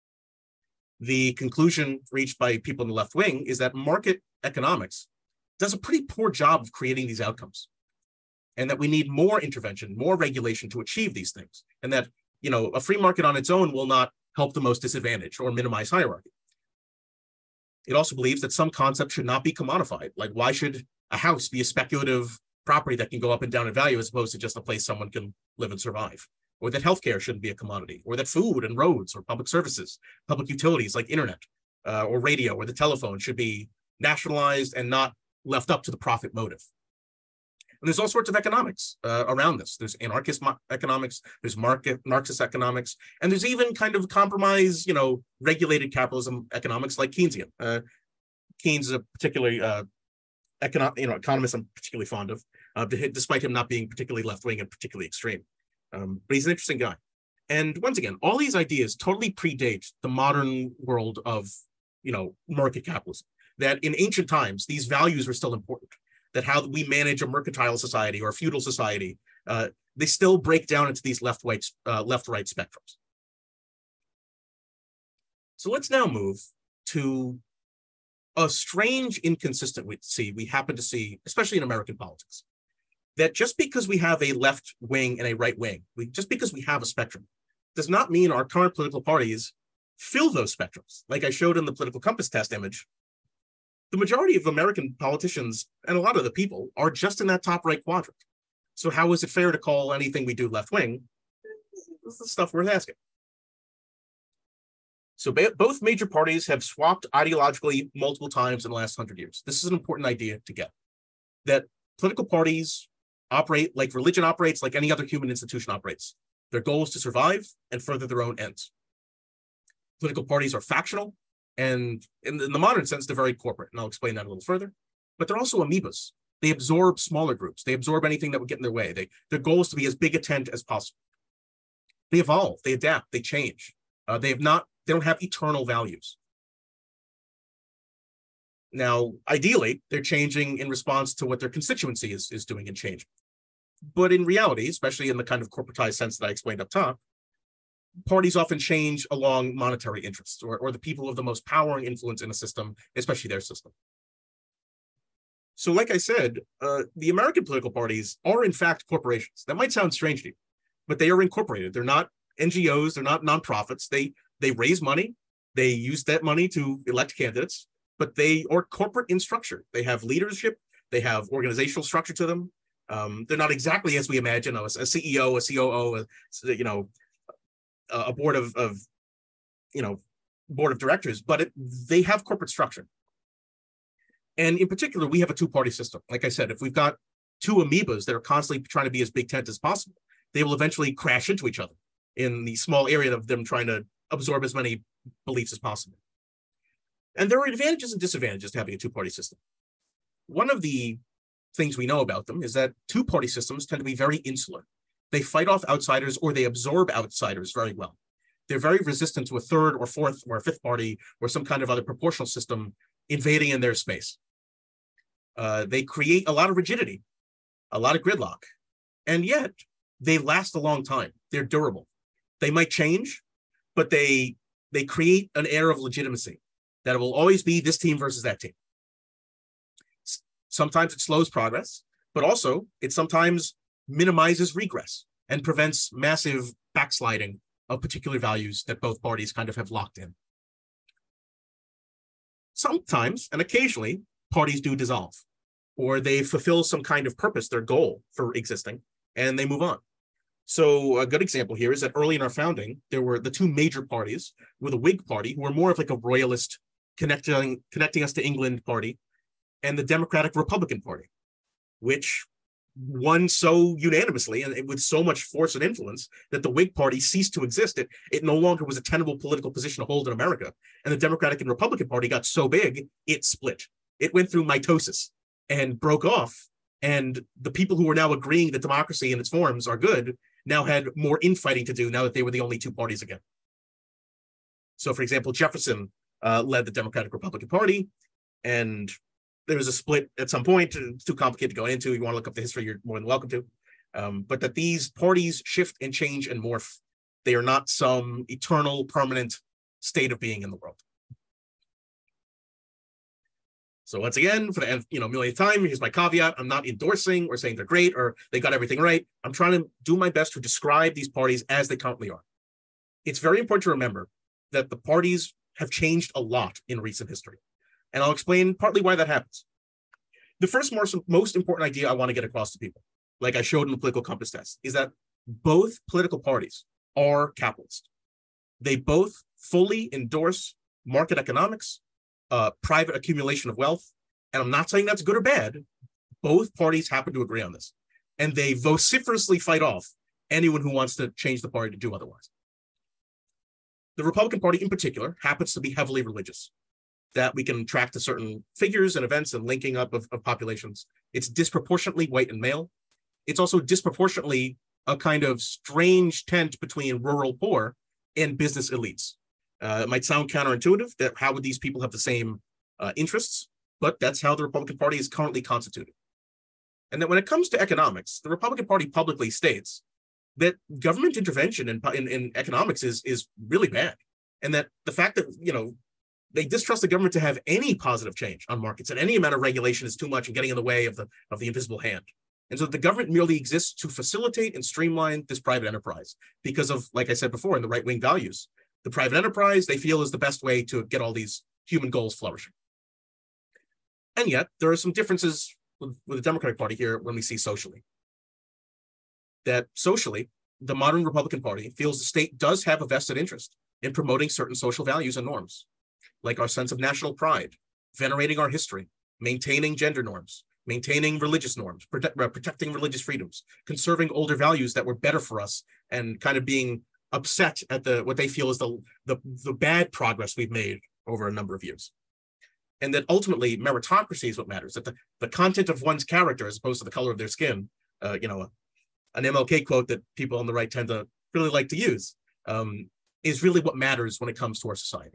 The conclusion reached by people in the left wing is that market economics does a pretty poor job of creating these outcomes, and that we need more intervention, more regulation to achieve these things, and that, you know, a free market on its own will not help the most disadvantaged or minimize hierarchy. It also believes that some concepts should not be commodified, like why should a house be a speculative property that can go up and down in value as opposed to just a place someone can live and survive, or that healthcare shouldn't be a commodity, or that food and roads or public services, public utilities like internet uh, or radio or the telephone should be nationalized and not left up to the profit motive. And there's all sorts of economics uh, around this. There's anarchist economics, there's market Marxist economics, and there's even kind of compromise, you know, regulated capitalism economics like Keynesian. Uh, Keynes is a particularly uh, economic, you know, economist I'm particularly fond of, uh, despite him not being particularly left-wing and particularly extreme. Um, but he's an interesting guy. And once again, all these ideas totally predate the modern world of, you know, market capitalism. That in ancient times, these values were still important. That how we manage a mercantile society or a feudal society, uh, they still break down into these left-right uh, left-right spectrums. So let's now move to a strange inconsistency we happen to see, especially in American politics. That just because we have a left wing and a right wing, we, just because we have a spectrum, does not mean our current political parties fill those spectrums. Like I showed in the political compass test image, the majority of American politicians and a lot of the people are just in that top right quadrant. So how is it fair to call anything we do left wing? This is the stuff worth asking. So both major parties have swapped ideologically multiple times in the last hundred years. This is an important idea to get, that political parties operate like religion operates, like any other human institution operates. Their goal is to survive and further their own ends. Political parties are factional, and in the modern sense, they're very corporate, and I'll explain that a little further. But they're also amoebas. They absorb smaller groups. They absorb anything that would get in their way. They, their goal is to be as big a tent as possible. They evolve, they adapt, they change. Uh, they have not, they don't have eternal values. Now, ideally, they're changing in response to what their constituency is, is doing and changing. But in reality, especially in the kind of corporatized sense that I explained up top, parties often change along monetary interests or, or the people of the most power and influence in a system, especially their system. So like I said, uh, the American political parties are in fact corporations. That might sound strange to you, but they are incorporated. They're not N G Os, they're not nonprofits. They, they raise money, they use that money to elect candidates, but they are corporate in structure. They have leadership, they have organizational structure to them. Um, they're not exactly as we imagine, a, a C E O, a C O O, a, you know, a board of, of, you know, board of directors, but it, they have corporate structure. And in particular, we have a two-party system. Like I said, if we've got two amoebas that are constantly trying to be as big tent as possible, they will eventually crash into each other in the small area of them trying to absorb as many beliefs as possible. And there are advantages and disadvantages to having a two-party system. One of the things we know about them is that two-party systems tend to be very insular. They fight off outsiders or they absorb outsiders very well. they're very resistant to a third or fourth or a fifth party or some kind of other proportional system invading in their space. Uh, they create a lot of rigidity, a lot of gridlock, and yet they last a long time. They're durable. They might change, but they they create an air of legitimacy that it will always be this team versus that team. Sometimes it slows progress, but also it sometimes minimizes regress and prevents massive backsliding of particular values that both parties kind of have locked in. Sometimes, and occasionally, parties do dissolve, or they fulfill some kind of purpose, their goal for existing, and they move on. So a good example here is that early in our founding, there were the two major parties, were the Whig Party, who were more of like a royalist connecting, connecting us to England party, and the Democratic Republican Party, which won so unanimously and with so much force and influence that the Whig Party ceased to exist. It, it no longer was a tenable political position to hold in America. And the Democratic and Republican Party got so big, it split. It went through mitosis and broke off. And the people who were now agreeing that democracy in its forms are good now had more infighting to do now that they were the only two parties again. So, for example, Jefferson uh, led the Democratic Republican Party, and there was a split at some point. It's too complicated to go into. You want to look up the history, you're more than welcome to. Um, but that these parties shift and change and morph. They are not some eternal, permanent state of being in the world. So once again, for the you know millionth time, here's my caveat. I'm not endorsing or saying they're great or they got everything right. I'm trying to do my best to describe these parties as they currently are. It's very important to remember that the parties have changed a lot in recent history. And I'll explain partly why that happens. The first most, most important idea I want to get across to people, like I showed in the political compass test, is that both political parties are capitalist. They both fully endorse market economics, uh, private accumulation of wealth. And I'm not saying that's good or bad. Both parties happen to agree on this. And they vociferously fight off anyone who wants to change the party to do otherwise. The Republican Party in particular happens to be heavily religious, that we can track to certain figures and events and linking up of, of populations. It's disproportionately white and male. It's also disproportionately a kind of strange tent between rural poor and business elites. Uh, it might sound counterintuitive that how would these people have the same uh, interests, but that's how the Republican Party is currently constituted. And that when it comes to economics, the Republican Party publicly states that government intervention in, in, in economics is, is really bad. And that the fact that, you know, they distrust the government to have any positive change on markets, and any amount of regulation is too much and getting in the way of the, of the invisible hand. And so the government merely exists to facilitate and streamline this private enterprise because of, like I said before, in the right-wing values. The private enterprise, they feel, is the best way to get all these human goals flourishing. And yet, there are some differences with, with the Democratic Party here when we see socially. That socially, the modern Republican Party feels the state does have a vested interest in promoting certain social values and norms, like our sense of national pride, venerating our history, maintaining gender norms, maintaining religious norms, protect, uh, protecting religious freedoms, conserving older values that were better for us, and kind of being upset at the what they feel is the, the, the bad progress we've made over a number of years. And that ultimately meritocracy is what matters, that the, the content of one's character as opposed to the color of their skin, uh, you know, an M L K quote that people on the right tend to really like to use, um, is really what matters when it comes to our society.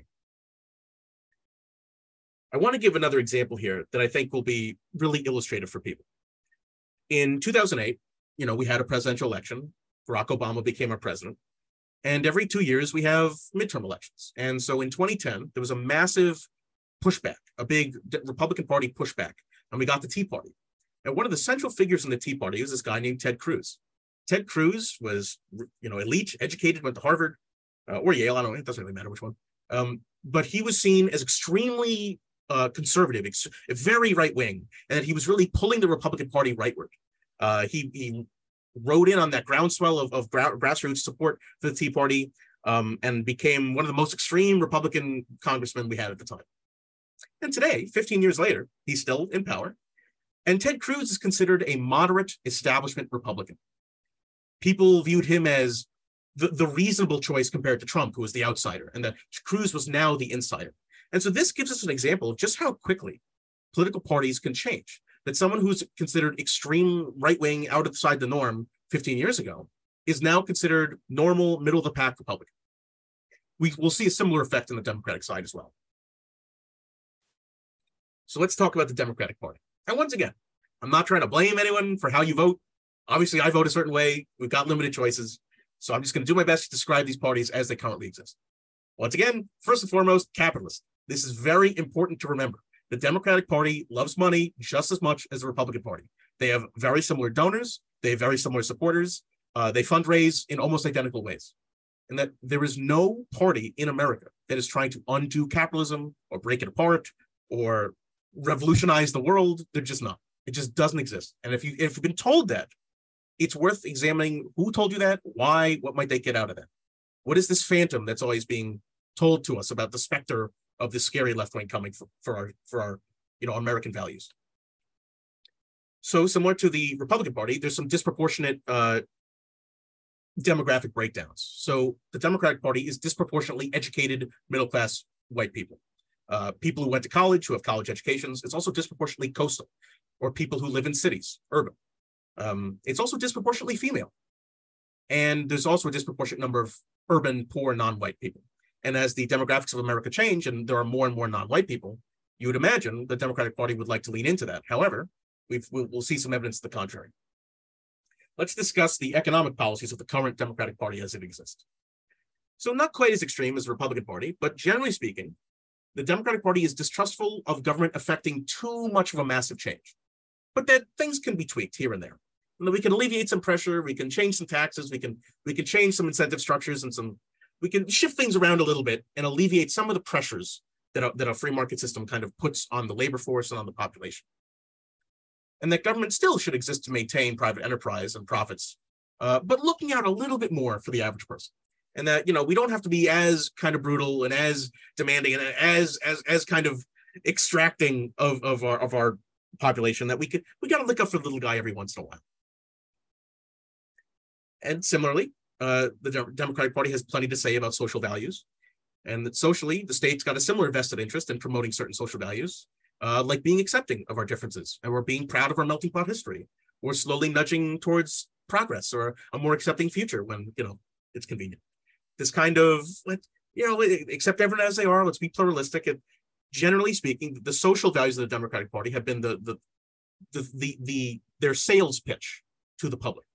I want to give another example here that I think will be really illustrative for people. In two thousand eight, you know, we had a presidential election. Barack Obama became our president. And every two years, we have midterm elections. And so in twenty ten, there was a massive pushback, a big Republican Party pushback, and we got the Tea Party. And one of the central figures in the Tea Party is this guy named Ted Cruz. Ted Cruz was, you know, elite, educated, went to Harvard uh, or Yale. I don't know. It doesn't really matter which one. Um, but he was seen as extremely uh, conservative, ex- very right wing, and that he was really pulling the Republican Party rightward. Uh, he, he rode in on that groundswell of, of gra- grassroots support for the Tea Party um, and became one of the most extreme Republican congressmen we had at the time. And today, fifteen years later, he's still in power. And Ted Cruz is considered a moderate establishment Republican. People viewed him as the, the reasonable choice compared to Trump, who was the outsider, and that Cruz was now the insider. And so this gives us an example of just how quickly political parties can change. That someone who's considered extreme right-wing, outside the norm fifteen years ago is now considered normal, middle-of-the-pack Republican. we will see a similar effect on the Democratic side as well. So let's talk about the Democratic Party. And once again, I'm not trying to blame anyone for how you vote. Obviously, I vote a certain way. We've got limited choices. So I'm just going to do my best to describe these parties as they currently exist. Once again, first and foremost, capitalist. This is very important to remember. The Democratic Party loves money just as much as the Republican Party. They have very similar donors. They have very similar supporters. Uh, they fundraise in almost identical ways. And that there is no party in America that is trying to undo capitalism or break it apart or revolutionize the world. They're just not. It just doesn't exist. And if, you, if you've been told that, it's worth examining who told you that, why, what might they get out of that? What is this phantom that's always being told to us about the specter of the scary left wing coming for, for our, for our, you know, American values? So similar to the Republican Party, there's some disproportionate uh, demographic breakdowns. So the Democratic Party is disproportionately educated middle-class white people. Uh, people who went to college, who have college educations. It's also disproportionately coastal, or people who live in cities, urban. Um, it's also disproportionately female. And there's also a disproportionate number of urban, poor, non-white people. And as the demographics of America change, and there are more and more non-white people, you would imagine the Democratic Party would like to lean into that. However, we've, we'll, we'll see some evidence to the contrary. Let's discuss the economic policies of the current Democratic Party as it exists. So not quite as extreme as the Republican Party, but generally speaking, the Democratic Party is distrustful of government affecting too much of a massive change, but that things can be tweaked here and there. And we can alleviate some pressure, we can change some taxes, we can we can change some incentive structures and some, we can shift things around a little bit and alleviate some of the pressures that a, that a free market system kind of puts on the labor force and on the population. And that government still should exist to maintain private enterprise and profits, uh, but looking out a little bit more for the average person. And that, you know, we don't have to be as kind of brutal and as demanding and as as as kind of extracting of, of our of our population, that we could we got to look up for the little guy every once in a while. And similarly, uh, the De- Democratic Party has plenty to say about social values, and that socially, the state's got a similar vested interest in promoting certain social values, uh, like being accepting of our differences, and we're being proud of our melting pot history. We're slowly nudging towards progress or a more accepting future when, you know, it's convenient. This kind of, let you know, accept everyone as they are. Let's be pluralistic. And generally speaking, the social values of the Democratic Party have been the the the the, the their sales pitch to the public.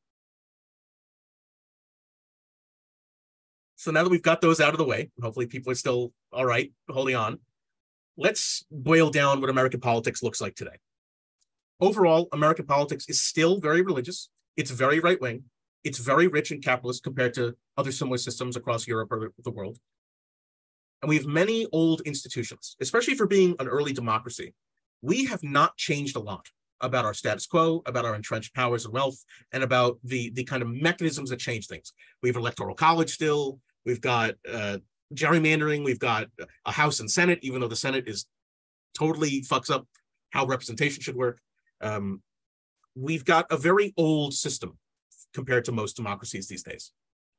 So now that we've got those out of the way, hopefully people are still all right, holding on. Let's boil down what American politics looks like today. Overall, American politics is still very religious. It's very right-wing. It's very rich and capitalist compared to other similar systems across Europe or the world. And we have many old institutions, especially for being an early democracy. We have not changed a lot about our status quo, about our entrenched powers and wealth, and about the, the kind of mechanisms that change things. We have electoral college still. We've got uh, gerrymandering. We've got a House and Senate, even though the Senate is totally fucks up how representation should work. Um, we've got a very old system compared to most democracies these days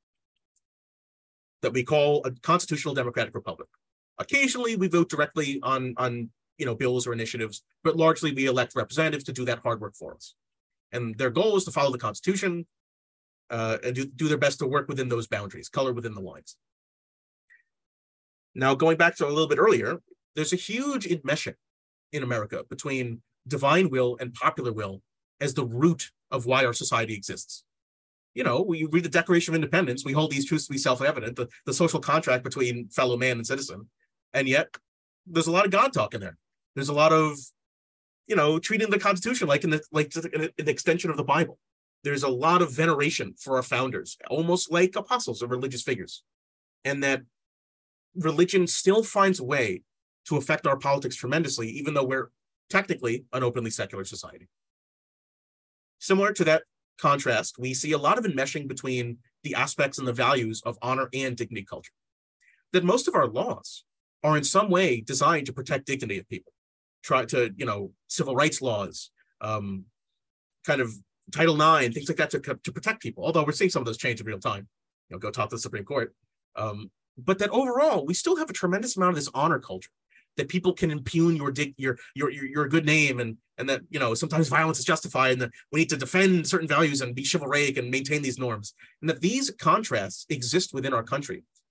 that we call a constitutional democratic republic. Occasionally, we vote directly on, on you know, bills or initiatives, but largely we elect representatives to do that hard work for us. And their goal is to follow the Constitution uh, and do, do their best to work within those boundaries, color within the lines. Now, going back to a little bit earlier, there's a huge enmeshing in America between divine will and popular will as the root of why our society exists. You know, we read the Declaration of Independence, we hold these truths to be self-evident, the, the social contract between fellow man and citizen, and yet there's a lot of God talk in there. There's a lot of, you know, treating the Constitution like, in the, like an, an extension of the Bible. There's a lot of veneration for our founders, almost like apostles or religious figures. And that religion still finds a way to affect our politics tremendously, even though we're technically an openly secular society. Similar to that contrast, we see a lot of enmeshing between the aspects and the values of honor and dignity culture. That most of our laws are in some way designed to protect dignity of people. Try to, you know, civil rights laws, um, kind of Title nine, things like that to, to protect people. Although we're seeing some of those change in real time. You know, go talk to the Supreme Court. Um, but that overall, we still have a tremendous amount of this honor culture, that people can impugn your your your your, your good name, and and that, you know, sometimes violence is justified, and that we need to defend certain values and be chivalric and maintain these norms, and that these contrasts exist within our country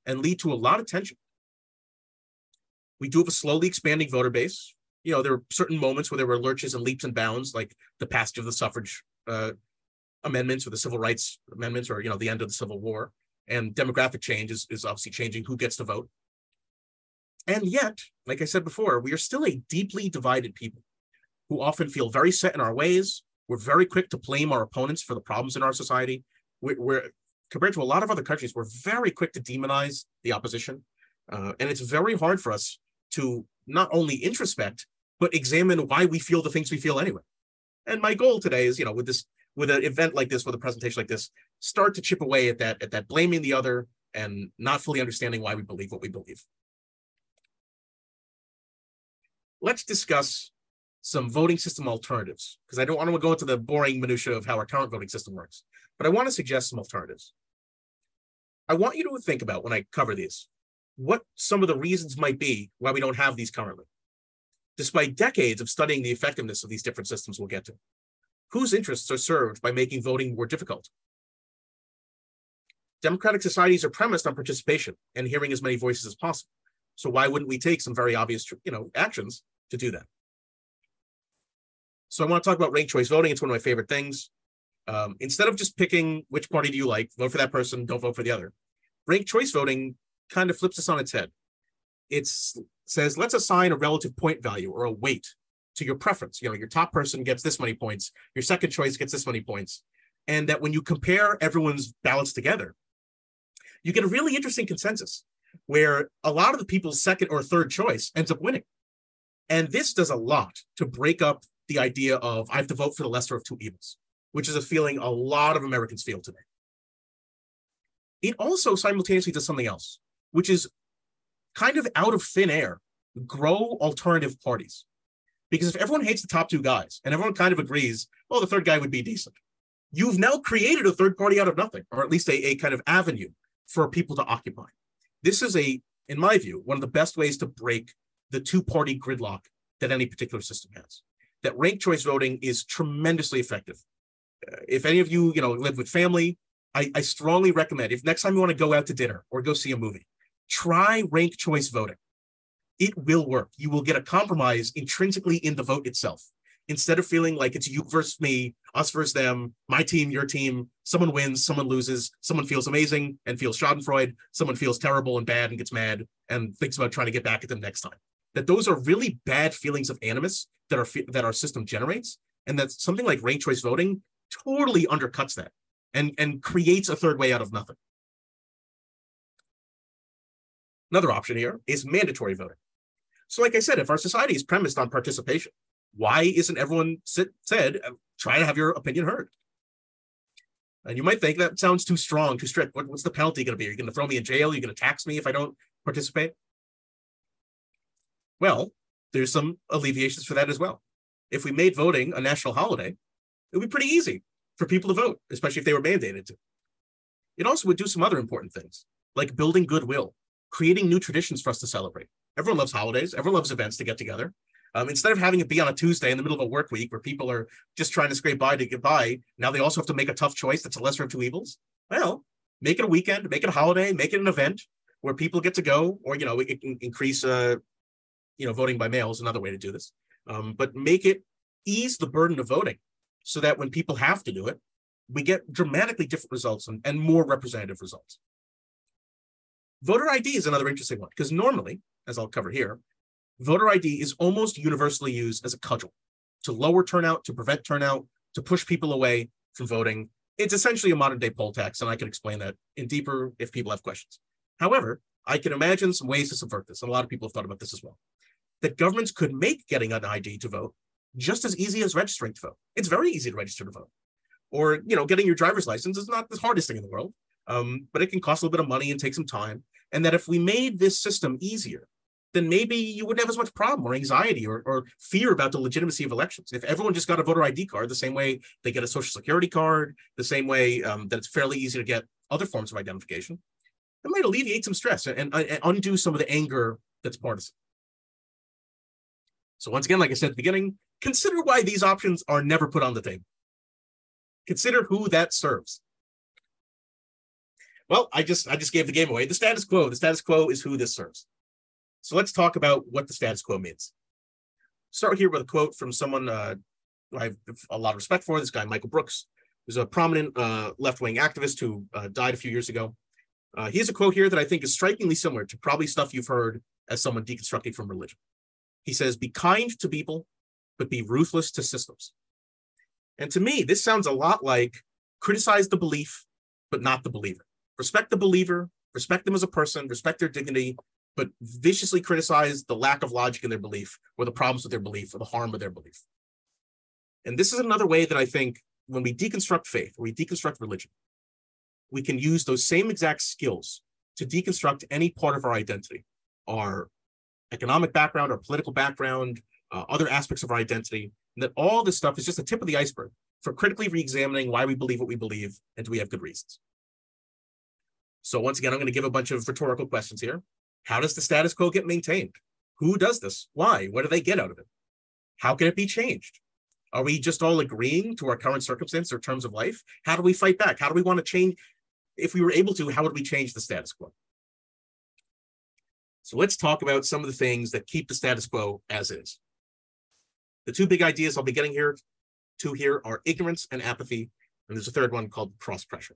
and lead to a lot of tension. We do have a slowly expanding voter base. You know, there were certain moments where there were lurches and leaps and bounds, like the passage of the suffrage uh, amendments or the civil rights amendments, or, you know, the end of the Civil War. And demographic change is, is obviously changing who gets to vote. And yet, like I said before, we are still a deeply divided people who often feel very set in our ways. We're very quick to blame our opponents for the problems in our society. We're, we're compared to a lot of other countries, we're very quick to demonize the opposition. Uh, and it's very hard for us to not only introspect, but examine why we feel the things we feel anyway. And my goal today is, you know, with this, with an event like this, with a presentation like this, start to chip away at that, at that blaming the other and not fully understanding why we believe what we believe. Let's discuss some voting system alternatives, because I don't want to go into the boring minutia of how our current voting system works, but I want to suggest some alternatives. I want you to think about, when I cover these, what some of the reasons might be why we don't have these currently. Despite decades of studying the effectiveness of these different systems we'll get to, whose interests are served by making voting more difficult? Democratic societies are premised on participation and hearing as many voices as possible. So why wouldn't we take some very obvious, you know, actions to do that? So I want to talk about ranked choice voting. It's one of my favorite things. Um, instead of just picking which party do you like, vote for that person, don't vote for the other. Ranked choice voting kind of flips this on its head. It says, let's assign a relative point value or a weight to your preference. You know, your top person gets this many points, your second choice gets this many points. And that when you compare everyone's ballots together, you get a really interesting consensus where a lot of the people's second or third choice ends up winning. And this does a lot to break up the idea of I have to vote for the lesser of two evils, which is a feeling a lot of Americans feel today. It also simultaneously does something else, which is kind of out of thin air, grow alternative parties. Because if everyone hates the top two guys and everyone kind of agrees, well, the third guy would be decent, you've now created a third party out of nothing, or at least a, a kind of avenue for people to occupy. This is a, in my view, one of the best ways to break the two-party gridlock that any particular system has. That ranked choice voting is tremendously effective. Uh, if any of you, you know, live with family, I, I strongly recommend, if next time you want to go out to dinner or go see a movie, try ranked choice voting. It will work. You will get a compromise intrinsically in the vote itself. Instead of feeling like it's you versus me, us versus them, my team, your team, someone wins, someone loses, someone feels amazing and feels schadenfreude, someone feels terrible and bad and gets mad and thinks about trying to get back at them next time. That those are really bad feelings of animus that our, that our system generates, and that something like ranked choice voting totally undercuts that and, and creates a third way out of nothing. Another option here is mandatory voting. So like I said, if our society is premised on participation, why isn't everyone sit, said, try to have your opinion heard? And you might think that sounds too strong, too strict. What, what's the penalty going to be? Are you going to throw me in jail? Are you going to tax me if I don't participate? Well, there's some alleviations for that as well. If we made voting a national holiday, it would be pretty easy for people to vote, especially if they were mandated to. It also would do some other important things, like building goodwill, creating new traditions for us to celebrate. Everyone loves holidays. Everyone loves events to get together. Um, instead of having it be on a Tuesday in the middle of a work week where people are just trying to scrape by to get by, now they also have to make a tough choice that's a lesser of two evils. Well, make it a weekend, make it a holiday, make it an event where people get to go, or, you know, it can increase, uh, you know, voting by mail is another way to do this. Um, but make it ease the burden of voting so that when people have to do it, we get dramatically different results and, and more representative results. Voter I D is another interesting one, because normally, as I'll cover here, voter I D is almost universally used as a cudgel to lower turnout, to prevent turnout, to push people away from voting. It's essentially a modern day poll tax, and I can explain that in deeper if people have questions. However, I can imagine some ways to subvert this, and a lot of people have thought about this as well. That governments could make getting an I D to vote just as easy as registering to vote. It's very easy to register to vote. Or, you know, getting your driver's license is not the hardest thing in the world, um, but it can cost a little bit of money and take some time. And that if we made this system easier, then maybe you wouldn't have as much problem or anxiety or, or fear about the legitimacy of elections. If everyone just got a voter I D card, the same way they get a social security card, the same way um, that it's fairly easy to get other forms of identification, it might alleviate some stress and, and undo some of the anger that's partisan. So once again, like I said at the beginning, consider why these options are never put on the table. Consider who that serves. Well, I just I just gave the game away. The status quo. The status quo is who this serves. So let's talk about what the status quo means. Start here with a quote from someone uh, I have a lot of respect for. This guy, Michael Brooks, who's a prominent uh, left-wing activist who uh, died a few years ago. Uh, he has a quote here that I think is strikingly similar to probably stuff you've heard as someone deconstructing from religion. He says, "Be kind to people, but be ruthless to systems." And to me, this sounds a lot like criticize the belief, but not the believer. Respect the believer, respect them as a person, respect their dignity, but viciously criticize the lack of logic in their belief, or the problems with their belief, or the harm of their belief. And this is another way that I think when we deconstruct faith, or we deconstruct religion, we can use those same exact skills to deconstruct any part of our identity, our economic background, our political background, uh, other aspects of our identity, and that all this stuff is just the tip of the iceberg for critically re-examining why we believe what we believe, and do we have good reasons. So once again, I'm going to give a bunch of rhetorical questions here. How does the status quo get maintained? Who does this? Why? What do they get out of it? How can it be changed? Are we just all agreeing to our current circumstance or terms of life? How do we fight back? How do we want to change? If we were able to, how would we change the status quo? So let's talk about some of the things that keep the status quo as is. The two big ideas I'll be getting here, two here, are ignorance and apathy, and there's a third one called cross-pressure.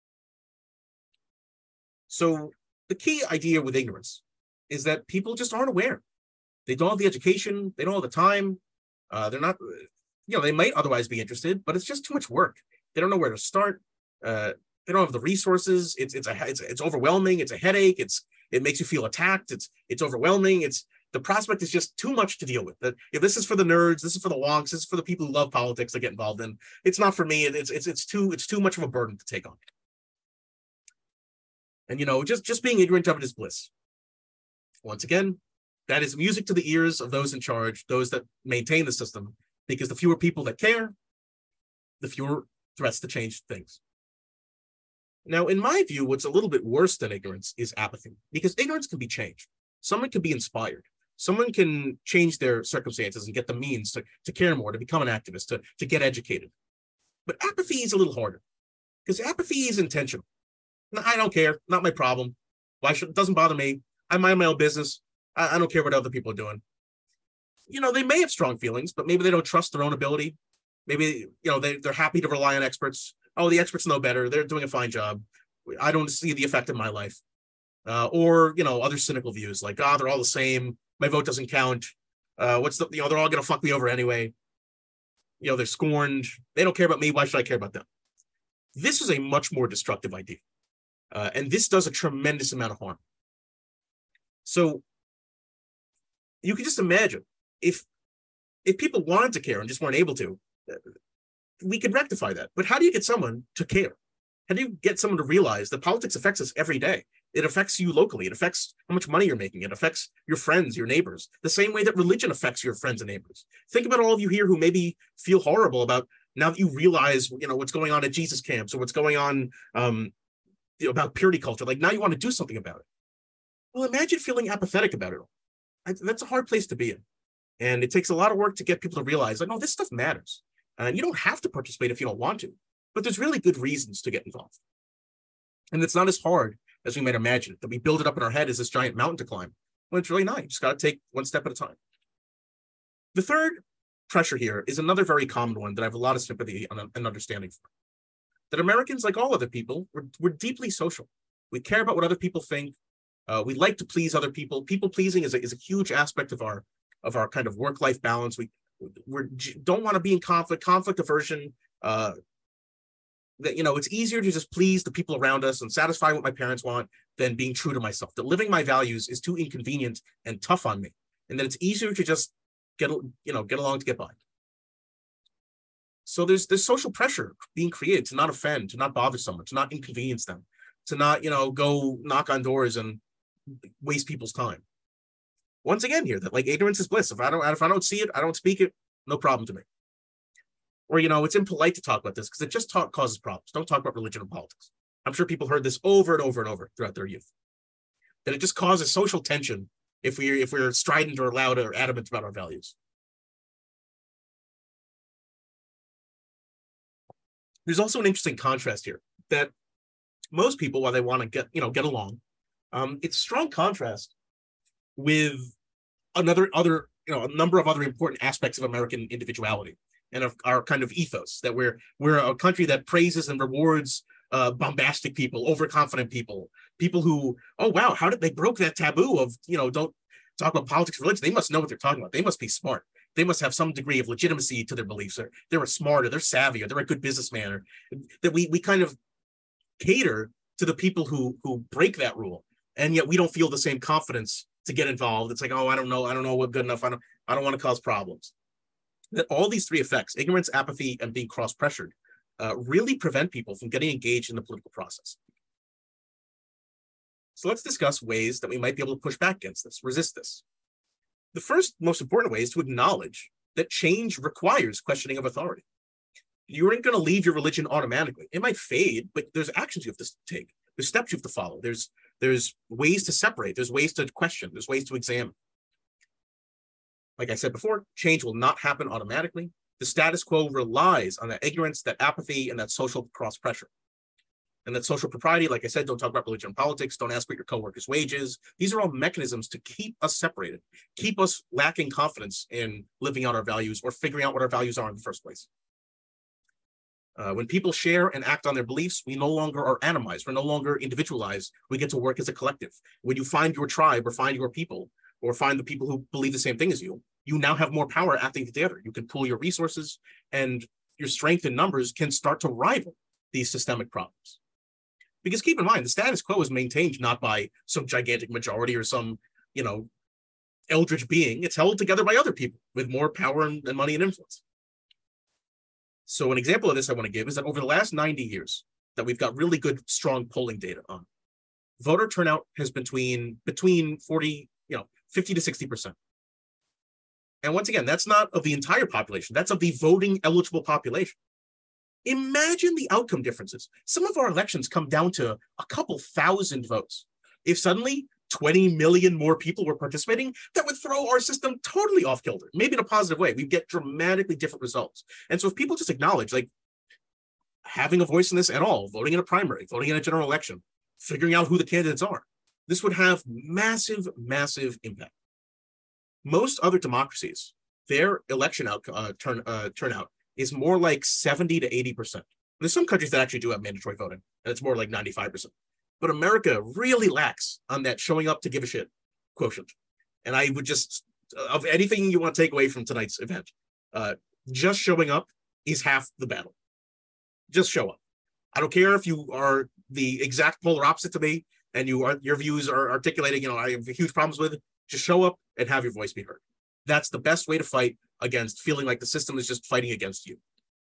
So the key idea with ignorance is that people just aren't aware. They don't have the education, they don't have the time, uh, they're not, you know, they might otherwise be interested, but it's just too much work. They don't know where to start. Uh, they don't have the resources. It's it's a it's it's overwhelming. It's a headache. It's it makes you feel attacked. It's it's overwhelming. It's the prospect is just too much to deal with. That if this is for the nerds, this is for the wonks, this is for the people who love politics that get involved in. It's not for me. It's it's it's too it's too much of a burden to take on. And you know, just just being ignorant of it is bliss. Once again, that is music to the ears of those in charge, those that maintain the system, because the fewer people that care, the fewer threats to change things. Now, in my view, what's a little bit worse than ignorance is apathy, because ignorance can be changed. Someone can be inspired. Someone can change their circumstances and get the means to, to care more, to become an activist, to, to get educated. But apathy is a little harder, because apathy is intentional. No, I don't care, not my problem. Why should, it doesn't bother me. I mind my own business. I, I don't care what other people are doing. You know, they may have strong feelings, but maybe they don't trust their own ability. Maybe, you know, they, they're happy to rely on experts. Oh, the experts know better. They're doing a fine job. I don't see the effect in my life. Uh, or, you know, other cynical views like, ah, oh, they're all the same. My vote doesn't count. Uh, what's the, you know, they're all going to fuck me over anyway. You know, they're scorned. They don't care about me. Why should I care about them? This is a much more destructive idea. Uh, and this does a tremendous amount of harm. So you can just imagine if, if people wanted to care and just weren't able to, we could rectify that. But how do you get someone to care? How do you get someone to realize that politics affects us every day? It affects you locally. It affects how much money you're making. It affects your friends, your neighbors, the same way that religion affects your friends and neighbors. Think about all of you here who maybe feel horrible about now that you realize, you know, what's going on at Jesus camps or what's going on um, you know, about purity culture. Like now you want to do something about it. Well, imagine feeling apathetic about it all. That's a hard place to be in. And it takes a lot of work to get people to realize, like, no, this stuff matters. And uh, you don't have to participate if you don't want to, but there's really good reasons to get involved. And it's not as hard as we might imagine it, that we build it up in our head as this giant mountain to climb. Well, it's really not. You just got to take one step at a time. The third pressure here is another very common one that I have a lot of sympathy and understanding for. That Americans, like all other people, we're, we're deeply social. We care about what other people think. Uh, we like to please other people. People pleasing is a, is a huge aspect of our of our kind of work-life balance. We we don't want to be in conflict, conflict aversion. Uh, that, you know, it's easier to just please the people around us and satisfy what my parents want than being true to myself. That living my values is too inconvenient and tough on me, and that it's easier to just get, you know, get along to get by. So there's this social pressure being created to not offend, to not bother someone, to not inconvenience them, to not, you know, go knock on doors and waste people's time. Once again here, that like ignorance is bliss. If I don't, if I don't see it, I don't speak it, no problem to me. Or, you know, it's impolite to talk about this because it just talk, causes problems. Don't talk about religion and politics. I'm sure people heard this over and over and over throughout their youth. That it just causes social tension if we if we're strident or loud or adamant about our values. There's also an interesting contrast here that most people, while they want to get, you know, get along, um, it's strong contrast with another other, you know, a number of other important aspects of American individuality and of our kind of ethos, that we're we're a country that praises and rewards uh, bombastic people, overconfident people, people who, oh wow, how did they broke that taboo of, you know, don't talk about politics and religion. They must know what they're talking about. They must be smart. They must have some degree of legitimacy to their beliefs. Or they're a smarter, they're savvy, or they're a good businessman. Or that we we kind of cater to the people who who break that rule, and yet we don't feel the same confidence to get involved. It's like, oh, I don't know, I don't know what good enough. I don't, I don't want to cause problems. That all these three effects, ignorance, apathy, and being cross-pressured, uh, really prevent people from getting engaged in the political process. So let's discuss ways that we might be able to push back against this, resist this. The first most important way is to acknowledge that change requires questioning of authority. You aren't going to leave your religion automatically. It might fade, but there's actions you have to take. There's steps you have to follow. There's There's ways to separate. There's ways to question. There's ways to examine. Like I said before, change will not happen automatically. The status quo relies on that ignorance, that apathy, and that social cross-pressure. And that social propriety, like I said, don't talk about religion and politics. Don't ask what your coworkers' wages. These are all mechanisms to keep us separated, keep us lacking confidence in living out our values or figuring out what our values are in the first place. Uh, when people share and act on their beliefs, we no longer are atomized. We're no longer individualized. We get to work as a collective. When you find your tribe or find your people or find the people who believe the same thing as you, you now have more power acting together. You can pool your resources, and your strength in numbers can start to rival these systemic problems. Because keep in mind, the status quo is maintained not by some gigantic majority or some, you know, eldritch being. It's held together by other people with more power and, and money and influence. So an example of this I want to give is that over the last ninety years that we've got really good, strong polling data on, voter turnout has been between, between forty, you know, fifty to sixty percent. And once again, that's not of the entire population. That's of the voting eligible population. Imagine the outcome differences. Some of our elections come down to a couple thousand votes. If suddenly twenty million more people were participating, that would throw our system totally off kilter, maybe in a positive way. We'd get dramatically different results. And so if people just acknowledge, like, having a voice in this at all, voting in a primary, voting in a general election, figuring out who the candidates are, this would have massive, massive impact. Most other democracies, their election out, uh, turn, uh, turnout is more like seventy to eighty percent. There's some countries that actually do have mandatory voting, and it's more like ninety-five percent. But America really lacks on that showing up to give a shit quotient. And I would just, of anything you want to take away from tonight's event, uh, just showing up is half the battle. Just show up. I don't care if you are the exact polar opposite to me and you are your views are articulating, you know, I have huge problems with it. Just show up and have your voice be heard. That's the best way to fight against feeling like the system is just fighting against you.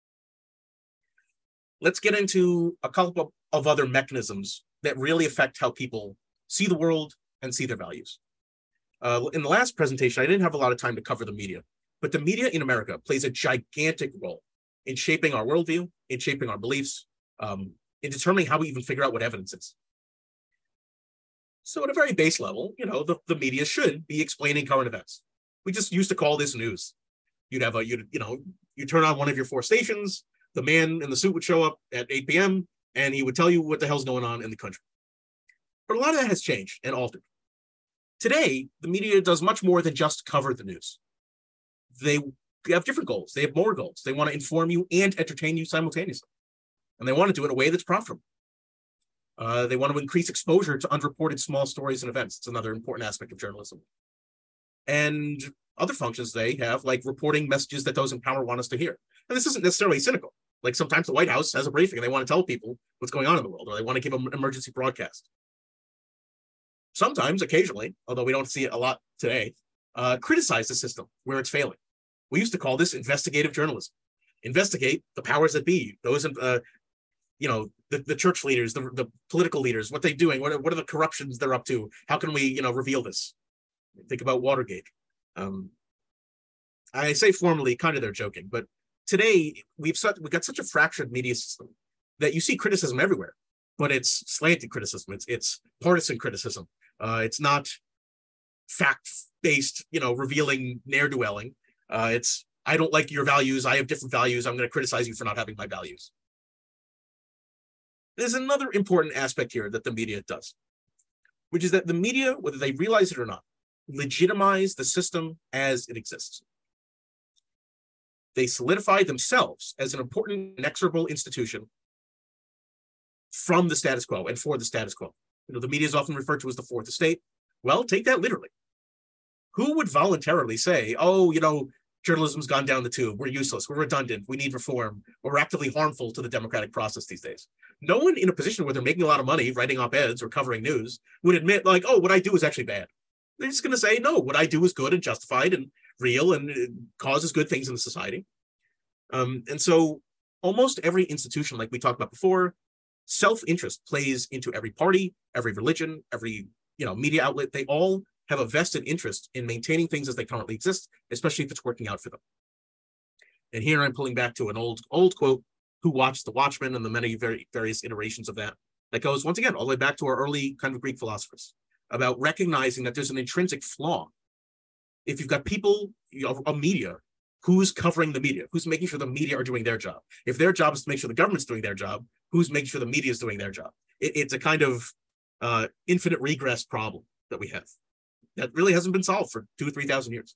Let's get into a couple of other mechanisms that really affect how people see the world and see their values. Uh, in the last presentation, I didn't have a lot of time to cover the media, but the media in America plays a gigantic role in shaping our worldview, in shaping our beliefs, um, in determining how we even figure out what evidence is. So at a very base level, you know, the, the media should be explaining current events. We just used to call this news. You'd have a, you'd, you know, you turn on one of your four stations, the man in the suit would show up at eight p m and he would tell you what the hell's going on in the country. But a lot of that has changed and altered. Today, the media does much more than just cover the news. They have different goals. They have more goals. They want to inform you and entertain you simultaneously. And they want to do it in a way that's profitable. Uh, they want to increase exposure to unreported small stories and events. It's another important aspect of journalism. And other functions they have, like reporting messages that those in power want us to hear. And this isn't necessarily cynical. Like sometimes the White House has a briefing and they want to tell people what's going on in the world, or they want to give an emergency broadcast. Sometimes, occasionally, although we don't see it a lot today, uh, criticize the system where it's failing. We used to call this investigative journalism. Investigate the powers that be, those, uh, you know, the, the church leaders, the, the political leaders, what they're doing, what are, what are the corruptions they're up to? How can we, you know, reveal this? Think about Watergate. Um, I say formally, kind of they're joking, but today we've such, we've got such a fractured media system that you see criticism everywhere, but it's slanted criticism. It's it's partisan criticism. Uh, it's not fact-based, you know, revealing ne'er-do-welling. Uh, it's, I don't like your values. I have different values. I'm going to criticize you for not having my values. There's another important aspect here that the media does, which is that the media, whether they realize it or not, legitimize the system as it exists. They solidify themselves as an important, inexorable institution from the status quo and for the status quo. You know, the media is often referred to as the fourth estate. Well, take that literally. Who would voluntarily say, oh, you know, journalism's gone down the tube, we're useless, we're redundant, we need reform, or we're actively harmful to the democratic process these days? No one in a position where they're making a lot of money writing op-eds or covering news would admit, like, oh, what I do is actually bad. They're just going to say, no, what I do is good and justified and real and it causes good things in the society. Um, and so almost every institution, like we talked about before, self-interest plays into every party, every religion, every you know media outlet. They all have a vested interest in maintaining things as they currently exist, especially if it's working out for them. And here I'm pulling back to an old old quote, who watched The Watchmen and the many very various iterations of that, that goes, once again, all the way back to our early kind of Greek philosophers, about recognizing that there's an intrinsic flaw. If you've got people, you know, a media, who's covering the media? Who's making sure the media are doing their job? If their job is to make sure the government's doing their job, who's making sure the media is doing their job? It, it's a kind of uh, infinite regress problem that we have that really hasn't been solved for two or three thousand years.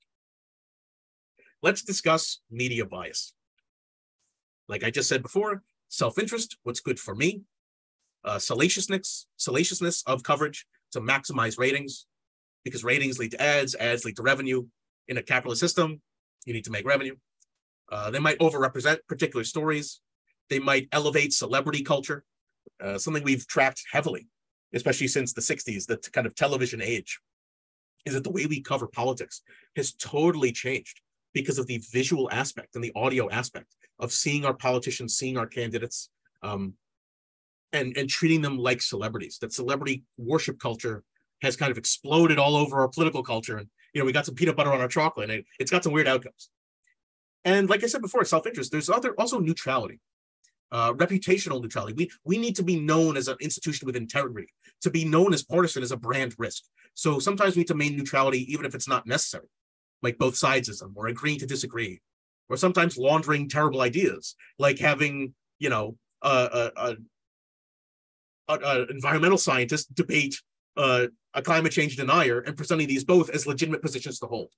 Let's discuss media bias. Like I just said before, self-interest, what's good for me, uh, salaciousness, salaciousness of coverage to maximize ratings, because ratings lead to ads, ads lead to revenue. In a capitalist system, you need to make revenue. Uh, they might overrepresent particular stories. They might elevate celebrity culture, uh, something we've tracked heavily, especially since the sixties, the kind of television age, is that the way we cover politics has totally changed because of the visual aspect and the audio aspect of seeing our politicians, seeing our candidates, um, and, and treating them like celebrities. That celebrity worship culture has kind of exploded all over our political culture. And, you know, we got some peanut butter on our chocolate, and it, it's got some weird outcomes. And like I said before, self-interest, there's other also neutrality, uh, reputational neutrality. We, we need to be known as an institution with integrity. To be known as partisan is a brand risk. So sometimes we need to maintain neutrality, even if it's not necessary, like both sidesism or agreeing to disagree, or sometimes laundering terrible ideas, like having, you know, a, a, a, a environmental scientist debate uh, a climate change denier and presenting these both as legitimate positions to hold.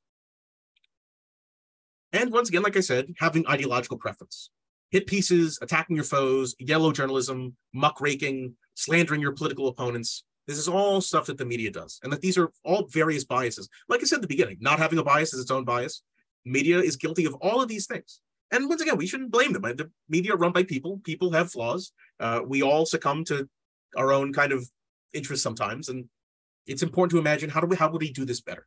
And once again, like I said, having ideological preference. Hit pieces, attacking your foes, yellow journalism, muckraking, slandering your political opponents. This is all stuff that the media does. And that these are all various biases. Like I said at the beginning, not having a bias is its own bias. Media is guilty of all of these things. And once again, we shouldn't blame them. The media are run by people. People have flaws. Uh, we all succumb to our own kind of interests sometimes. And it's important to imagine, how do we, how would we do this better?